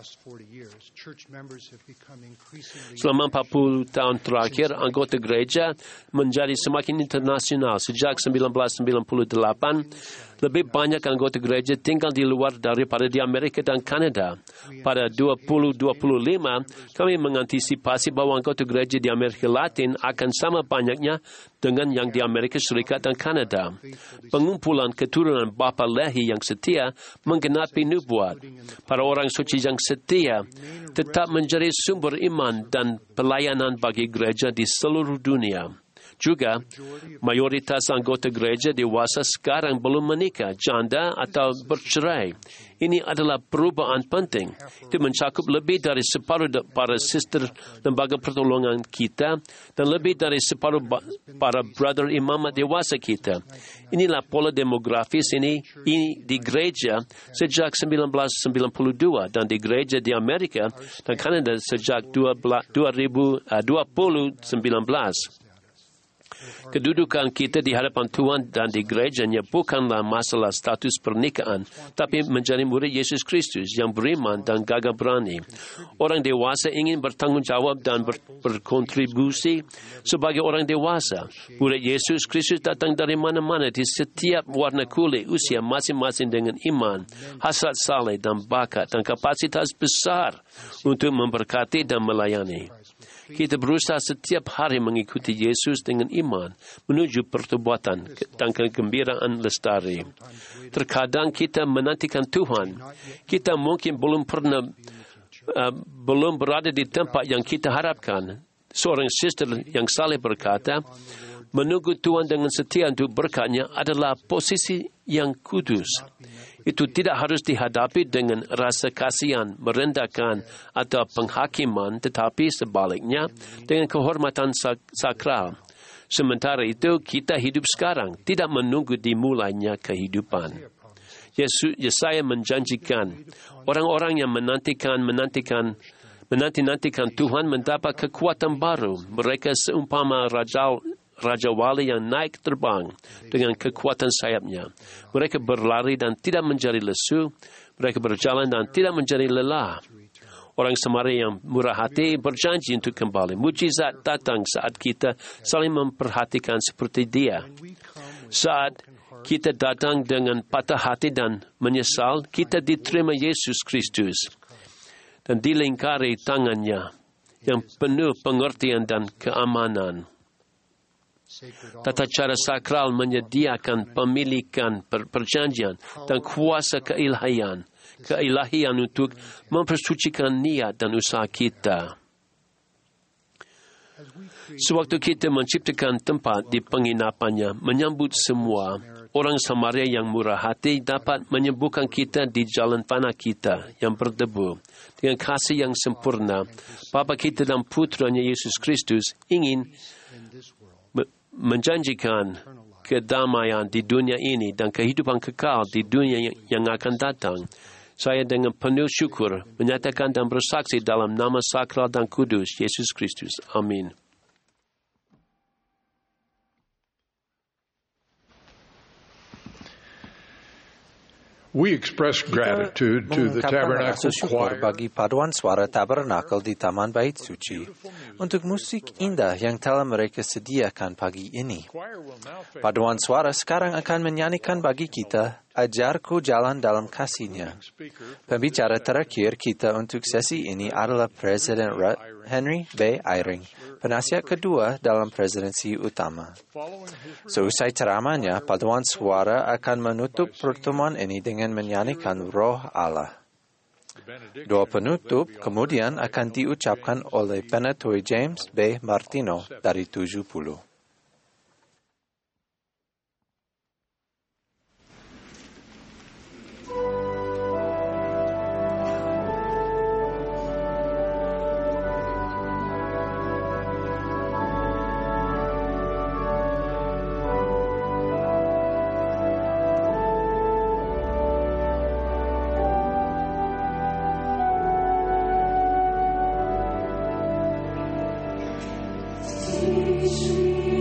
Selama 40 tahun terakhir, anggota gereja menjadi semakin internasional. Sejak 1998, lebih banyak anggota gereja tinggal di luar daripada di Amerika dan Kanada. Pada 2025, kami mengantisipasi bahawa anggota gereja di Amerika Latin akan sama banyaknya dengan yang di Amerika Serikat dan Kanada. Pengumpulan keturunan Bapa Lehi yang setia menggenapi nubuat. Para orang suci yang setia tetap menjadi sumber iman dan pelayanan bagi gereja di seluruh dunia. Juga, mayoritas anggota gereja dewasa sekarang belum menikah, janda atau bercerai. Ini adalah perubahan penting. Itu mencakup lebih dari separuh para sister lembaga pertolongan kita dan lebih dari separuh para brother imamat dewasa kita. Inilah pola demografis ini di gereja sejak 1992 dan di gereja di Amerika dan Kanada sejak 2019. Kedudukan kita di hadapan Tuhan dan di gerejanya bukanlah masalah status pernikahan, tapi menjadi murid Yesus Kristus yang beriman dan gagah berani. Orang dewasa ingin bertanggung jawab dan berkontribusi sebagai orang dewasa. Murid Yesus Kristus datang dari mana-mana di setiap warna kulit, usia masing-masing dengan iman, hasrat saleh dan bakat dan kapasitas besar untuk memberkati dan melayani. Kita berusaha setiap hari mengikuti Yesus dengan iman menuju pertobatan dan kegembiraan lestari. Terkadang kita menantikan Tuhan. Kita mungkin belum berada di tempat yang kita harapkan. Seorang sister yang saleh berkata, menunggu Tuhan dengan setia untuk berkat-Nya adalah posisi yang kudus. Itu tidak harus dihadapi dengan rasa kasihan, merendahkan, atau penghakiman, tetapi sebaliknya dengan kehormatan sakral. Sementara itu, kita hidup sekarang, tidak menunggu dimulainya kehidupan. Yesaya menjanjikan, orang-orang yang menanti-nantikan Tuhan mendapat kekuatan baru. Mereka seumpama Raja Wali yang naik terbang dengan kekuatan sayapnya. Mereka berlari dan tidak menjadi lesu. Mereka berjalan dan tidak menjadi lelah. Orang Samaria yang murah hati berjanji untuk kembali. Mujizat datang saat kita saling memperhatikan seperti dia. Saat kita datang dengan patah hati dan menyesal, kita diterima Yesus Kristus dan dilingkari tangannya yang penuh pengertian dan keamanan. Tata cara sakral menyediakan pemilikan perjanjian dan kuasa keilahian untuk mempersucikan niat dan usaha kita. Sewaktu kita menciptakan tempat di penginapannya, menyambut semua, orang Samaria yang murah hati dapat menyembuhkan kita di jalan panah kita yang berdebu. Dengan kasih yang sempurna, Bapa kita dan Putranya Yesus Kristus ingin menjanjikan kedamaian di dunia ini dan kehidupan kekal di dunia yang akan datang. Saya dengan penuh syukur menyatakan dan bersaksi dalam nama sakral dan kudus Yesus Kristus. Amin. We express gratitude to the Tabernacle syukur Choir bagi paduan suara tabernakel di Taman Bait Suci untuk musik indah yang telah mereka sediakan pagi ini. Paduan suara sekarang akan menyanyikan bagi kita Ajarku Jalan Dalam Kasih-Nya. Pembicara terakhir kita untuk sesi ini adalah Presiden Henry B. Eyring, penasihat kedua dalam presidensi utama. Seusai ceramahnya, paduan suara akan menutup pertemuan ini dengan menyanyikan Roh Allah. Doa penutup kemudian akan diucapkan oleh Penatua James B. Martino dari 70. Sweet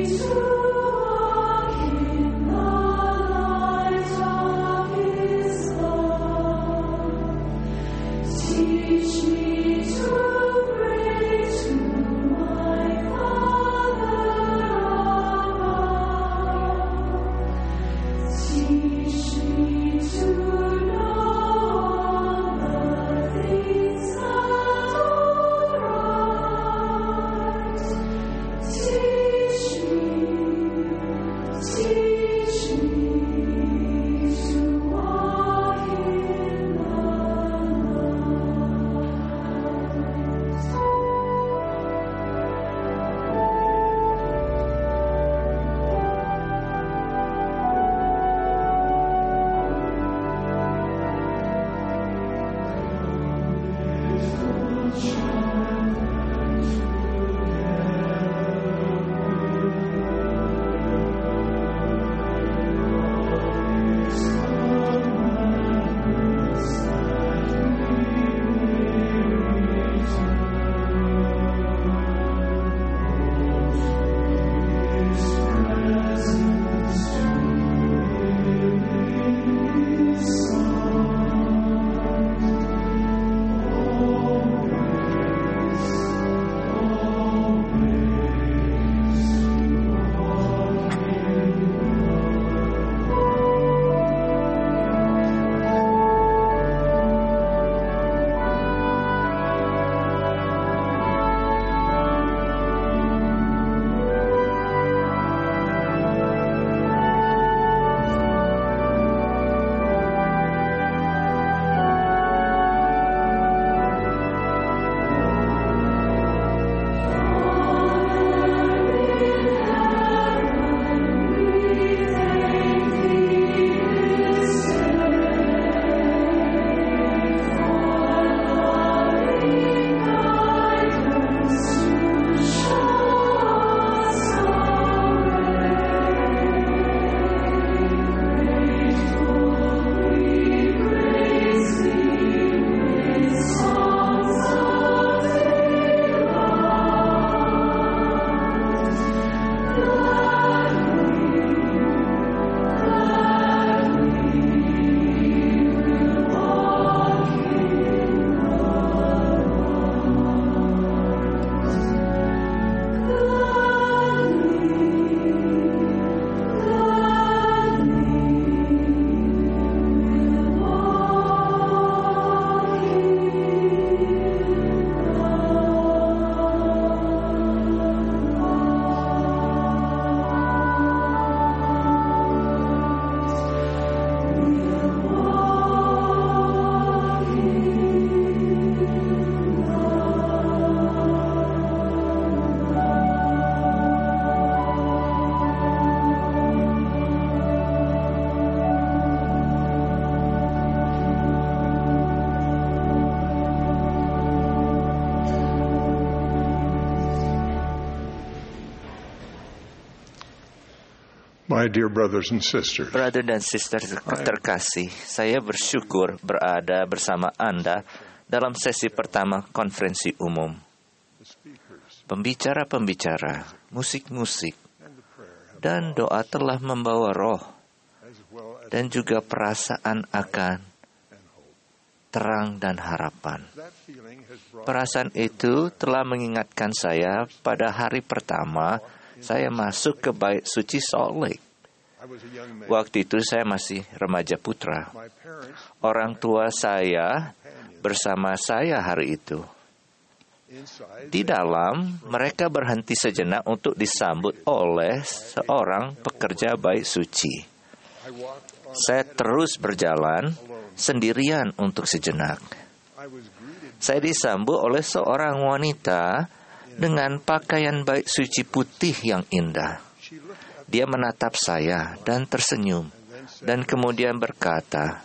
My dear brothers and sisters, Brother dan sister terkasih, saya bersyukur berada bersama Anda dalam sesi pertama konferensi umum. Pembicara-pembicara, musik-musik, dan doa telah membawa roh dan juga perasaan akan terang dan harapan. Perasaan itu telah mengingatkan saya pada hari pertama saya masuk ke Bait Suci Salt Lake. Waktu itu saya masih remaja putra. Orang tua saya bersama saya hari itu. Di dalam, mereka berhenti sejenak untuk disambut oleh seorang pekerja Bait Suci. Saya terus berjalan sendirian untuk sejenak. Saya disambut oleh seorang wanita dengan pakaian Bait Suci putih yang indah. Dia menatap saya dan tersenyum, dan kemudian berkata,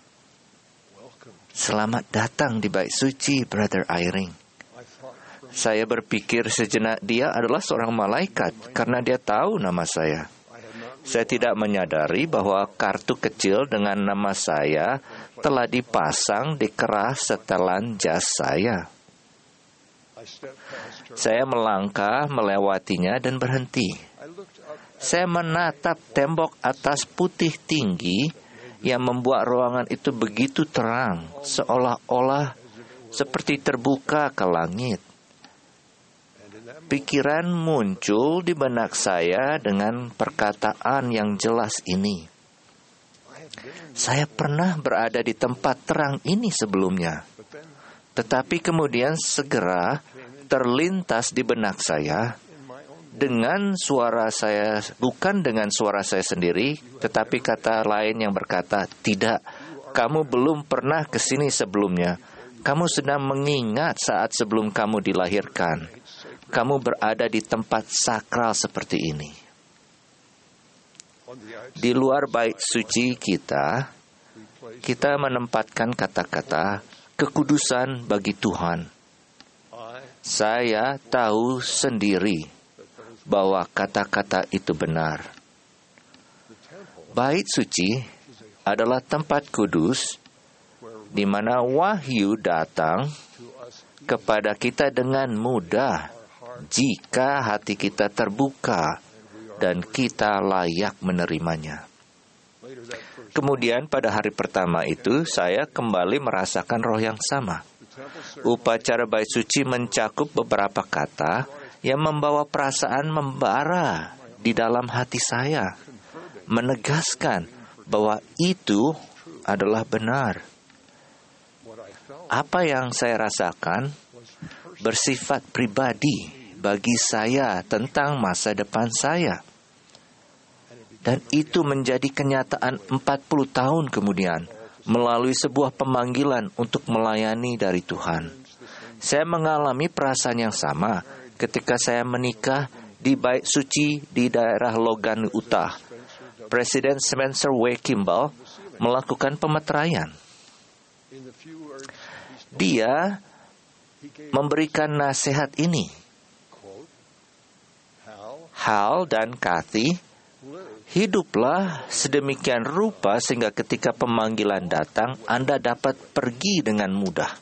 "Selamat datang di Bait Suci, Brother Eyring." Saya berpikir sejenak dia adalah seorang malaikat karena dia tahu nama saya. Saya tidak menyadari bahwa kartu kecil dengan nama saya telah dipasang di keras setelan jas saya. Saya melangkah melewatinya dan berhenti. Saya menatap tembok atas putih tinggi yang membuat ruangan itu begitu terang, seolah-olah seperti terbuka ke langit. Pikiran muncul di benak saya dengan perkataan yang jelas ini. Saya pernah berada di tempat terang ini sebelumnya. Tetapi kemudian segera terlintas di benak saya dengan suara saya, bukan dengan suara saya sendiri, tetapi kata lain yang berkata, "Tidak, kamu belum pernah ke sini sebelumnya. Kamu sedang mengingat saat sebelum kamu dilahirkan. Kamu berada di tempat sakral seperti ini." Di luar Bait Suci kita menempatkan kata-kata kekudusan bagi Tuhan. Saya tahu sendiri bahwa kata-kata itu benar. Bait Suci adalah tempat kudus di mana wahyu datang kepada kita dengan mudah jika hati kita terbuka dan kita layak menerimanya. Kemudian pada hari pertama itu saya kembali merasakan roh yang sama. Upacara Bait Suci mencakup beberapa kata yang membawa perasaan membara di dalam hati saya, menegaskan bahwa itu adalah benar. Apa yang saya rasakan bersifat pribadi bagi saya tentang masa depan saya. Dan itu menjadi kenyataan 40 tahun kemudian melalui sebuah pemanggilan untuk melayani dari Tuhan. Saya mengalami perasaan yang sama ketika saya menikah di Bait Suci di daerah Logan, Utah. Presiden Spencer W. Kimball melakukan pemeteraian. Dia memberikan nasihat ini. Hal dan Kathy, hiduplah sedemikian rupa sehingga ketika pemanggilan datang, Anda dapat pergi dengan mudah.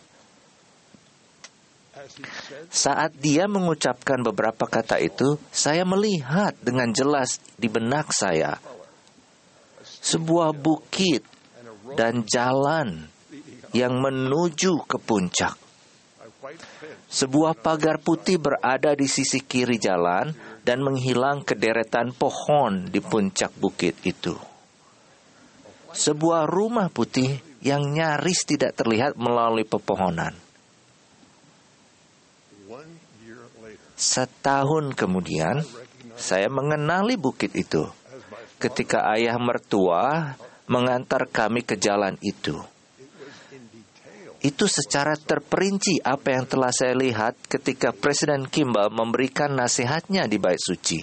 Saat dia mengucapkan beberapa kata itu, saya melihat dengan jelas di benak saya sebuah bukit dan jalan yang menuju ke puncak. Sebuah pagar putih berada di sisi kiri jalan dan menghilang ke deretan pohon di puncak bukit itu. Sebuah rumah putih yang nyaris tidak terlihat melalui pepohonan. Setahun kemudian, saya mengenali bukit itu ketika ayah mertua mengantar kami ke jalan itu. Itu secara terperinci apa yang telah saya lihat ketika Presiden Kimball memberikan nasihatnya di Bait Suci.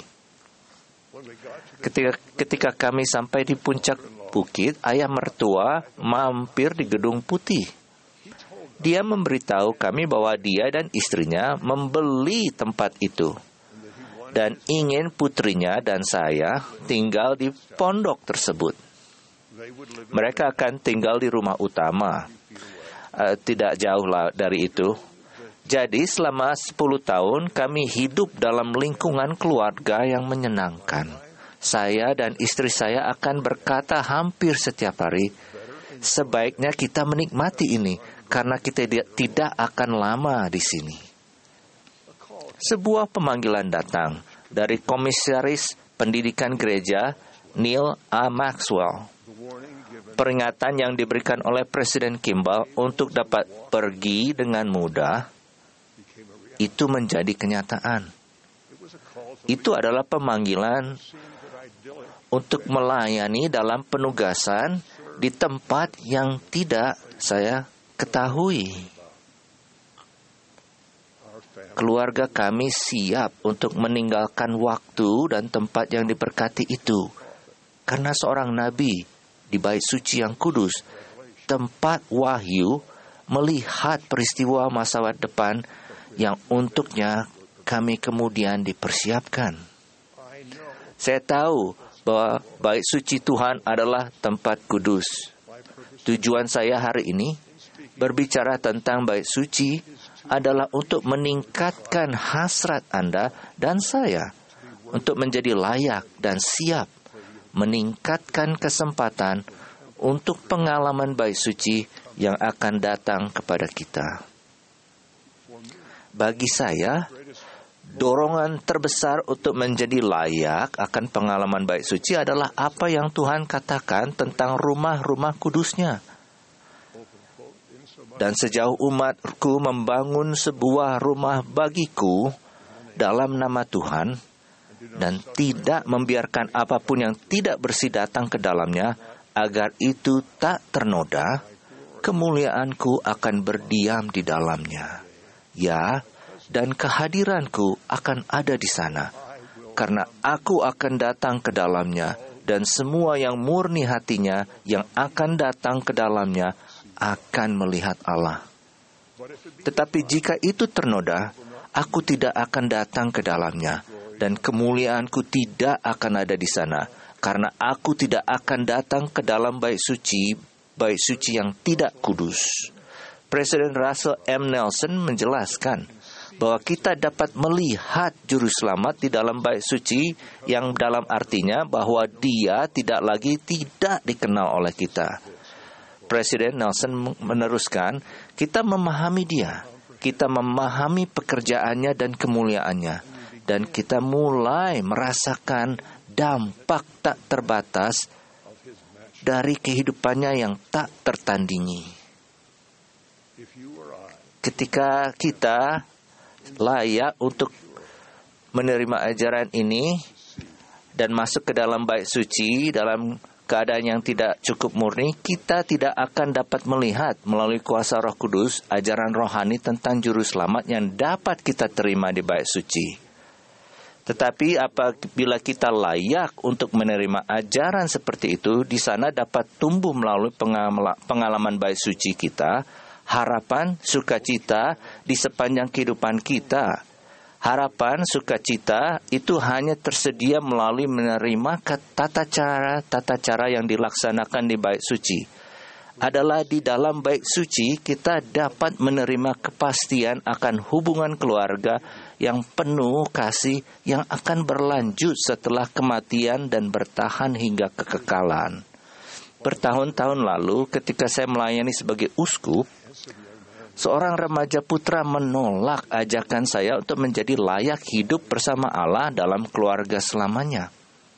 Ketika kami sampai di puncak bukit, ayah mertua mampir di Gedung Putih. Dia memberitahu kami bahwa dia dan istrinya membeli tempat itu. dan ingin putrinya dan saya tinggal di pondok tersebut. Mereka akan tinggal di rumah utama, tidak jauh dari itu. Jadi selama 10 tahun kami hidup dalam lingkungan keluarga yang menyenangkan. Saya dan istri saya akan berkata hampir setiap hari, sebaiknya kita menikmati ini karena kita tidak akan lama di sini. Sebuah pemanggilan datang dari Komisaris Pendidikan Gereja Neil A. Maxwell. Peringatan yang diberikan oleh Presiden Kimball untuk dapat pergi dengan mudah, itu menjadi kenyataan. Itu adalah pemanggilan untuk melayani dalam penugasan di tempat yang tidak saya ketahui. Keluarga kami siap untuk meninggalkan waktu dan tempat yang diberkati itu, karena seorang nabi di Bait Suci yang kudus, tempat wahyu, melihat peristiwa masa depan yang untuknya kami kemudian dipersiapkan. Saya tahu bahwa Bait Suci Tuhan adalah tempat kudus. Tujuan saya hari ini berbicara tentang Bait Suci adalah untuk meningkatkan hasrat Anda dan saya untuk menjadi layak dan siap meningkatkan kesempatan untuk pengalaman Bait Suci yang akan datang kepada kita. Bagi saya, dorongan terbesar untuk menjadi layak akan pengalaman Bait Suci adalah apa yang Tuhan katakan tentang rumah-rumah kudusnya. Dan sejauh umatku membangun sebuah rumah bagiku dalam nama Tuhan, dan tidak membiarkan apapun yang tidak bersih datang ke dalamnya, agar itu tak ternoda, kemuliaanku akan berdiam di dalamnya. Ya, dan kehadiranku akan ada di sana, karena aku akan datang ke dalamnya, dan semua yang murni hatinya yang akan datang ke dalamnya akan melihat Allah. Tetapi jika itu ternoda, aku tidak akan datang ke dalamnya, dan kemuliaanku tidak akan ada di sana, karena aku tidak akan datang ke dalam bait suci yang tidak kudus. Presiden Russell M. Nelson menjelaskan bahwa kita dapat melihat juru selamat di dalam bait suci, yang dalam artinya bahwa dia tidak lagi tidak dikenal oleh kita. Presiden Nelson meneruskan, kita memahami dia, kita memahami pekerjaannya dan kemuliaannya, dan kita mulai merasakan dampak tak terbatas dari kehidupannya yang tak tertandingi. Ketika kita layak untuk menerima ajaran ini dan masuk ke dalam bait suci dalam keadaan yang tidak cukup murni, kita tidak akan dapat melihat melalui kuasa Roh Kudus ajaran rohani tentang juru selamat yang dapat kita terima di bait suci. Tetapi apabila kita layak untuk menerima ajaran seperti itu, di sana dapat tumbuh melalui pengalaman bait suci kita, harapan, sukacita di sepanjang kehidupan kita. Harapan, sukacita itu hanya tersedia melalui menerima tata cara yang dilaksanakan di bait suci. Adalah di dalam bait suci kita dapat menerima kepastian akan hubungan keluarga yang penuh kasih yang akan berlanjut setelah kematian dan bertahan hingga kekekalan. Bertahun-tahun lalu ketika saya melayani sebagai uskup, seorang remaja putra menolak ajakan saya untuk menjadi layak hidup bersama Allah dalam keluarga selamanya.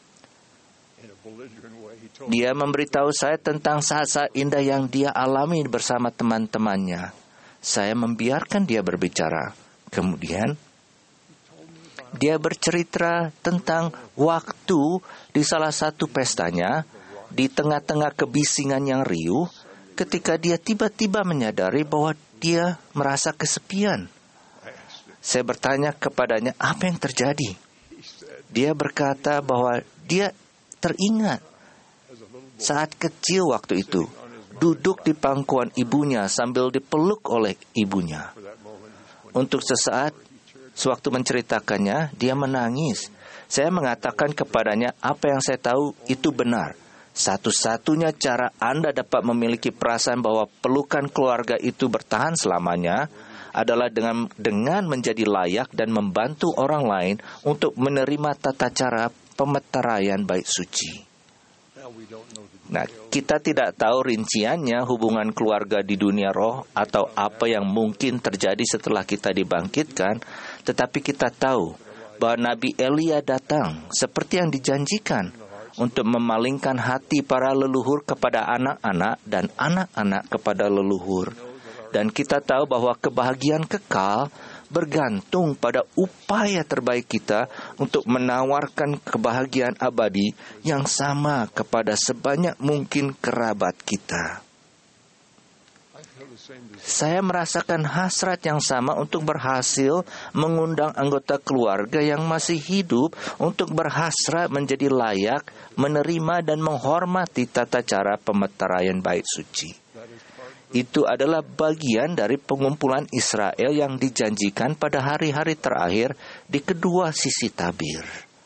Dia memberitahu saya tentang saat-saat indah yang dia alami bersama teman-temannya. Saya membiarkan dia berbicara. Kemudian, dia bercerita tentang waktu di salah satu pestanya, di tengah-tengah kebisingan yang riuh, ketika dia tiba-tiba menyadari bahwa dia merasa kesepian. Saya bertanya kepadanya, apa yang terjadi? Dia berkata bahwa dia teringat saat kecil waktu itu, duduk di pangkuan ibunya sambil dipeluk oleh ibunya. Untuk sesaat, Sewaktu menceritakannya, dia menangis. Saya mengatakan kepadanya, apa yang saya tahu itu benar. Satu-satunya cara Anda dapat memiliki perasaan bahwa pelukan keluarga itu bertahan selamanya adalah dengan menjadi layak dan membantu orang lain untuk menerima tata cara pemeteraian bait suci. Nah, kita tidak tahu rinciannya hubungan keluarga di dunia roh atau apa yang mungkin terjadi setelah kita dibangkitkan, tetapi kita tahu bahwa Nabi Elia datang seperti yang dijanjikan untuk memalingkan hati para leluhur kepada anak-anak dan anak-anak kepada leluhur. Dan kita tahu bahwa kebahagiaan kekal bergantung pada upaya terbaik kita untuk menawarkan kebahagiaan abadi yang sama kepada sebanyak mungkin kerabat kita. Saya merasakan hasrat yang sama untuk berhasil mengundang anggota keluarga yang masih hidup untuk berhasrat menjadi layak, menerima dan menghormati tata cara pemeteraian bait suci. Itu adalah bagian dari pengumpulan Israel yang dijanjikan pada hari-hari terakhir di kedua sisi tabir.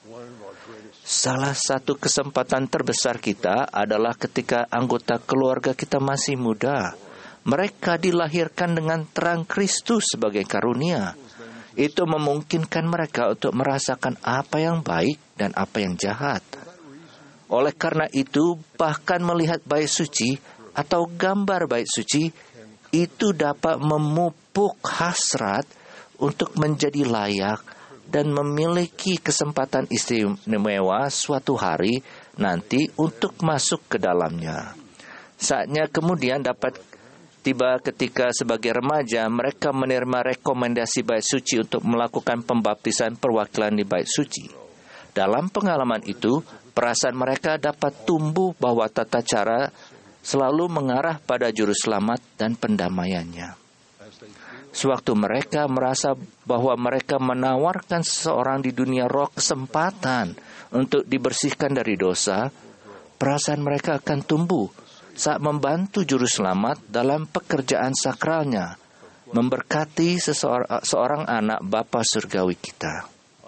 Salah satu kesempatan terbesar kita adalah ketika anggota keluarga kita masih muda. Mereka dilahirkan dengan terang Kristus sebagai karunia. Itu memungkinkan mereka untuk merasakan apa yang baik dan apa yang jahat. Oleh karena itu, bahkan melihat bait suci atau gambar bait suci itu dapat memupuk hasrat untuk menjadi layak dan memiliki kesempatan istimewa suatu hari nanti untuk masuk ke dalamnya. Saatnya kemudian dapat tiba ketika sebagai remaja mereka menerima rekomendasi bait suci untuk melakukan pembaptisan perwakilan di bait suci. Dalam pengalaman itu, perasaan mereka dapat tumbuh bahwa tata cara selalu mengarah pada juru selamat dan pendamaiannya. Sewaktu mereka merasa bahwa mereka menawarkan seseorang di dunia roh kesempatan untuk dibersihkan dari dosa, perasaan mereka akan tumbuh saat membantu juru selamat dalam pekerjaan sakralnya, memberkati seorang anak Bapa surgawi kita.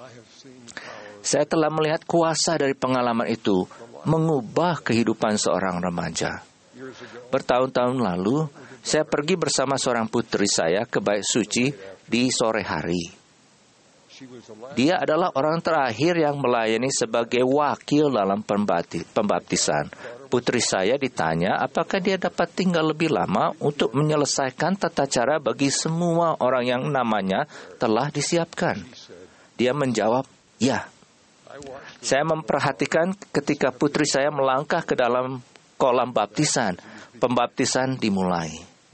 Saya telah melihat kuasa dari pengalaman itu mengubah kehidupan seorang remaja. Bertahun-tahun lalu, saya pergi bersama seorang putri saya ke bait suci di sore hari. Dia adalah orang terakhir yang melayani sebagai wakil dalam pembaptisan. Putri saya ditanya apakah dia dapat tinggal lebih lama untuk menyelesaikan tata cara bagi semua orang yang namanya telah disiapkan. Dia menjawab, ya. Saya memperhatikan ketika putri saya melangkah ke dalam kolam baptisan. Pembaptisan dimulai.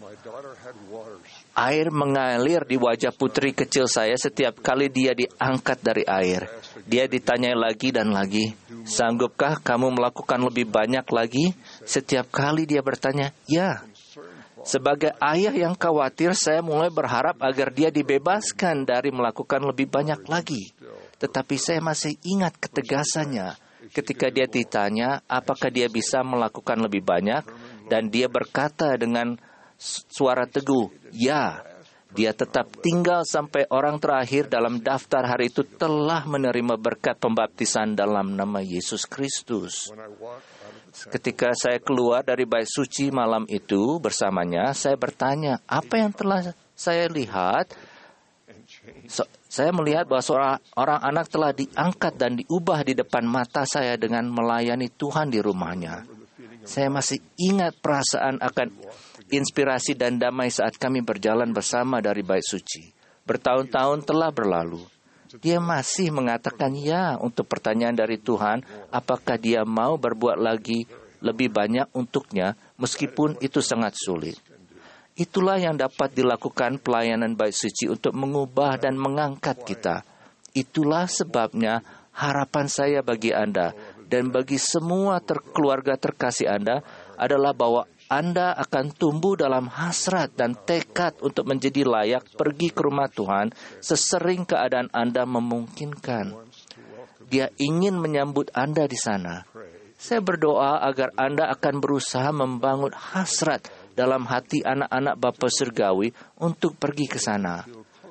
Air mengalir di wajah putri kecil saya setiap kali dia diangkat dari air. Dia ditanyai lagi dan lagi, sanggupkah kamu melakukan lebih banyak lagi? Setiap kali dia bertanya, ya. Sebagai ayah yang khawatir, saya mulai berharap agar dia dibebaskan dari melakukan lebih banyak lagi. Tetapi saya masih ingat ketegasannya ketika dia ditanya apakah dia bisa melakukan lebih banyak, dan dia berkata dengan suara teguh, ya. Dia tetap tinggal sampai orang terakhir dalam daftar hari itu telah menerima berkat pembaptisan dalam nama Yesus Kristus. Ketika saya keluar dari bait suci malam itu bersamanya, saya bertanya, apa yang telah saya lihat? Saya melihat bahwa seorang anak telah diangkat dan diubah di depan mata saya dengan melayani Tuhan di rumahnya. Saya masih ingat perasaan akan inspirasi dan damai saat kami berjalan bersama dari bait suci. Bertahun-tahun telah berlalu. Dia masih mengatakan ya untuk pertanyaan dari Tuhan, apakah dia mau berbuat lagi lebih banyak untuknya, meskipun itu sangat sulit. Itulah yang dapat dilakukan pelayanan bait suci untuk mengubah dan mengangkat kita. Itulah sebabnya harapan saya bagi Anda dan bagi semua keluarga terkasih Anda adalah bahwa Anda akan tumbuh dalam hasrat dan tekad untuk menjadi layak pergi ke rumah Tuhan sesering keadaan Anda memungkinkan. Dia ingin menyambut Anda di sana. Saya berdoa agar Anda akan berusaha membangun hasrat dalam hati anak-anak Bapa Surgawi untuk pergi ke sana.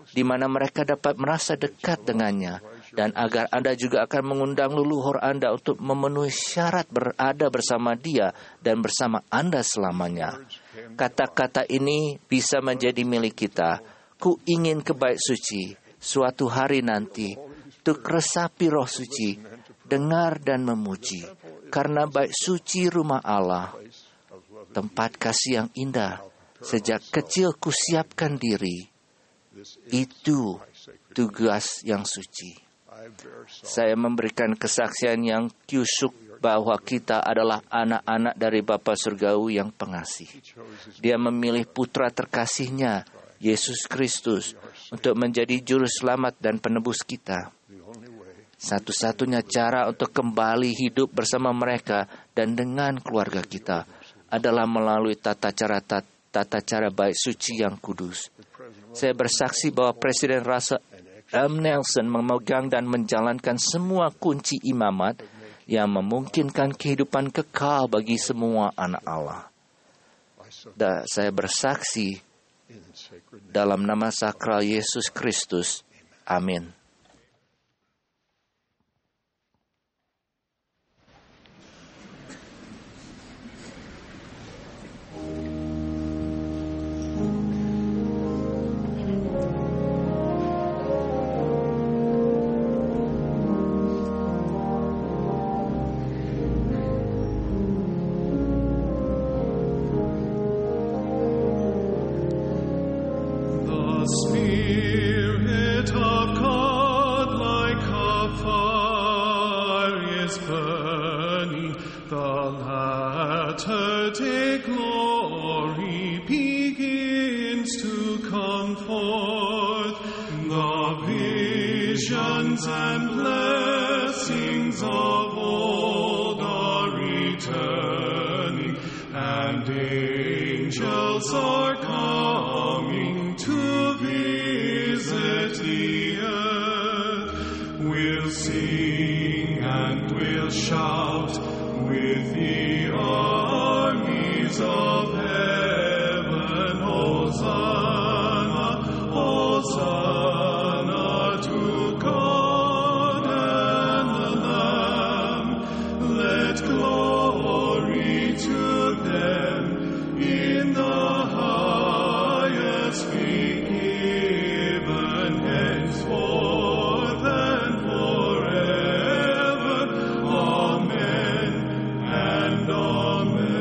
di mana mereka dapat merasa dekat dengannya, dan agar Anda juga akan mengundang leluhur Anda untuk memenuhi syarat berada bersama Dia dan bersama Anda selamanya. Kata-kata ini bisa menjadi milik kita. Ku ingin ke bait suci suatu hari nanti, untuk resapi roh suci, dengar dan memuji, karena bait suci rumah Allah, tempat kasih yang indah. Sejak kecil ku siapkan diri. Itu tugas yang suci. Saya memberikan kesaksian yang kyusuk bahwa kita adalah anak-anak dari Bapa Surgawi yang pengasih. Dia memilih putra terkasihnya, Yesus Kristus, untuk menjadi juru selamat dan penebus kita. Satu-satunya cara untuk kembali hidup bersama mereka dan dengan keluarga kita adalah melalui tata cara bait suci yang kudus. Saya bersaksi bahwa Presiden Russell M. Nelson memegang dan menjalankan semua kunci imamat yang memungkinkan kehidupan kekal bagi semua anak Allah. Dan saya bersaksi dalam nama sakral Yesus Kristus. Amin. Spirit of God like a fire is burning, the latter-day glory begins to come forth. The visions and blessings of old are returning, and angels are coming to visit the earth. We'll sing and we'll shout with the armies of heaven. Hosanna, Hosanna to God and the Lamb. Let glory to them in the highest be given henceforth and forever. Amen and amen.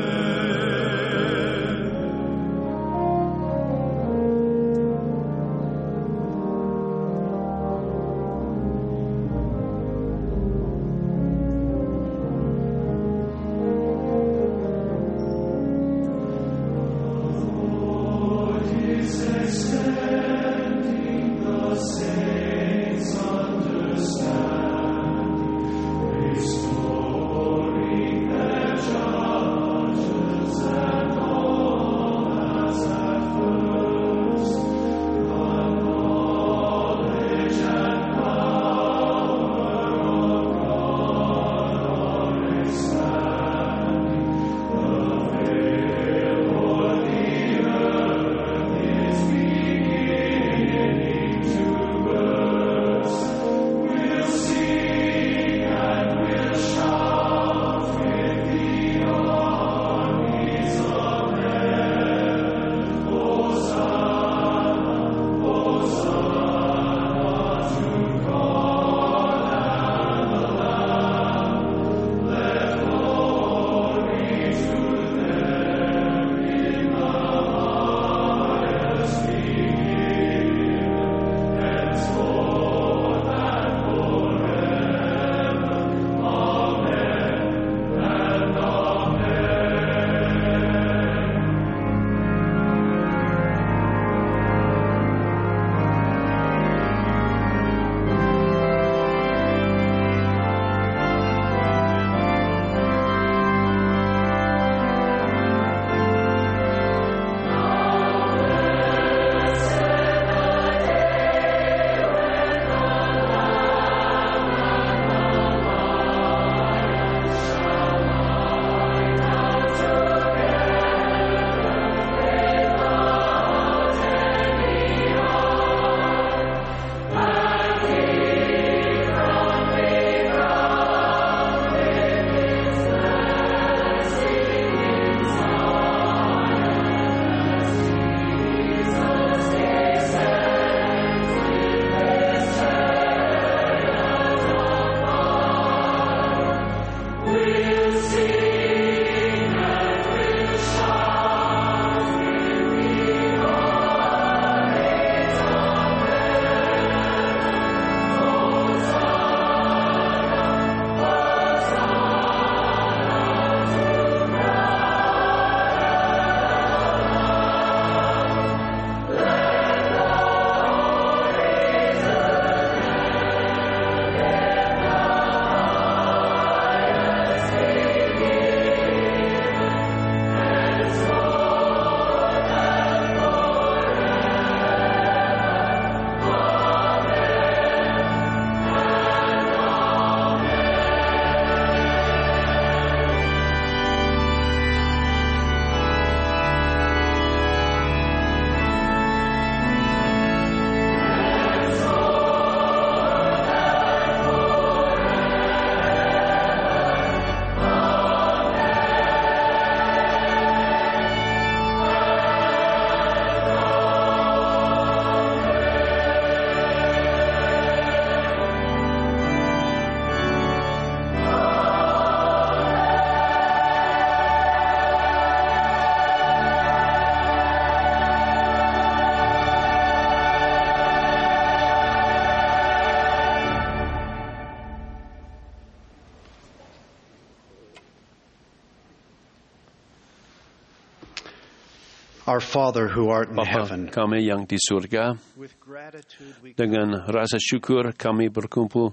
Our Father who art in Bapa heaven, kami yang di surga, dengan rasa syukur kami berkumpul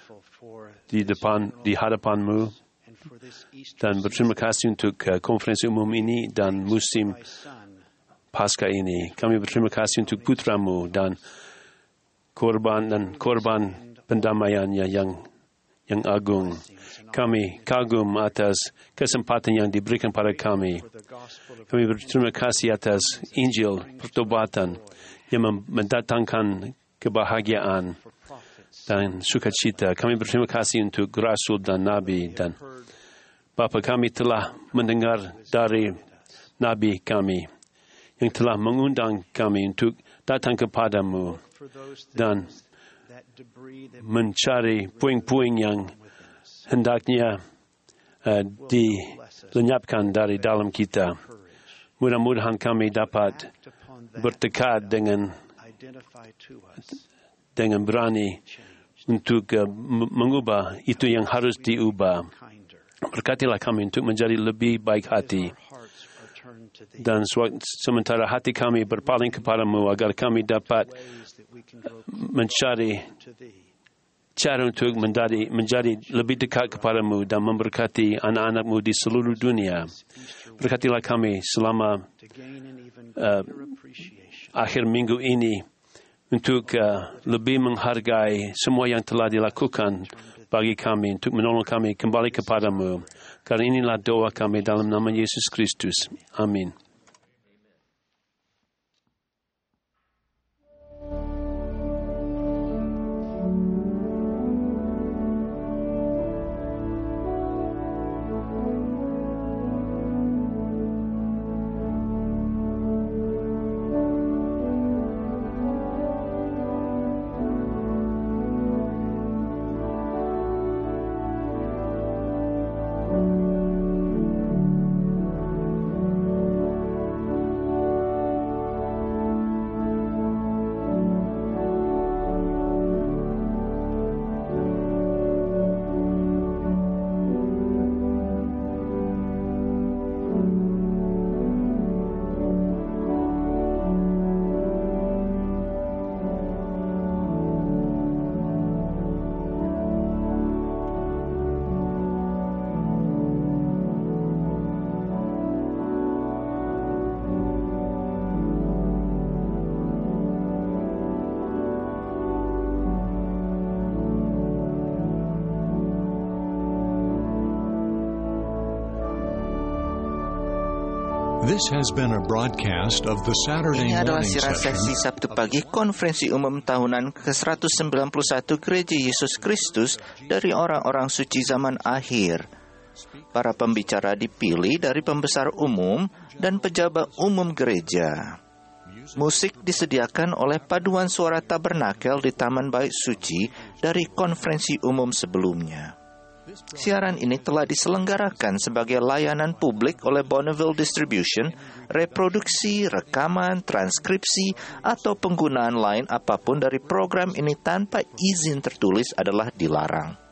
di hadapan-Mu dan berterima kasih untuk konferensi umum ini dan musim Paskah ini. Kami berterima kasih untuk putra-Mu dan korban pendamaiannya yang agung. Kami kagum atas kesempatan yang diberikan pada kami. Kami berterima kasih atas Injil pertobatan yang mendatangkan kebahagiaan dan sukacita. Kami berterima kasih untuk Rasul dan Nabi, dan Bapa, kami telah mendengar dari Nabi kami yang telah mengundang kami untuk datang kepadamu dan mencari puing-puing yang hendaknya dilenyapkan dari dalam kita. Mudah-mudahan kami dapat bertekad dengan berani untuk mengubah itu yang harus diubah. Berkatilah kami untuk menjadi lebih baik hati. Dan sementara hati kami berpaling kepadamu, agar kami dapat mencari cara untuk menjadi lebih dekat kepadamu dan memberkati anak-anak-Mu di seluruh dunia. Berkatilah kami selama akhir minggu ini untuk lebih menghargai semua yang telah dilakukan bagi kami, untuk menolong kami kembali kepadamu. Karena inilah doa kami dalam nama Yesus Kristus. Amin. This has been a broadcast of the Saturday Ini adalah morning siaran session sesi Sabtu pagi konferensi umum tahunan ke-191 Gereja Yesus Kristus dari orang-orang suci zaman akhir. Para pembicara dipilih dari pembesar umum dan pejabat umum gereja. Musik disediakan oleh paduan suara tabernakel di Taman Bait Suci dari konferensi umum sebelumnya. Siaran ini telah diselenggarakan sebagai layanan publik oleh Bonneville Distribution. Reproduksi, rekaman, transkripsi, atau penggunaan lain apapun dari program ini tanpa izin tertulis adalah dilarang.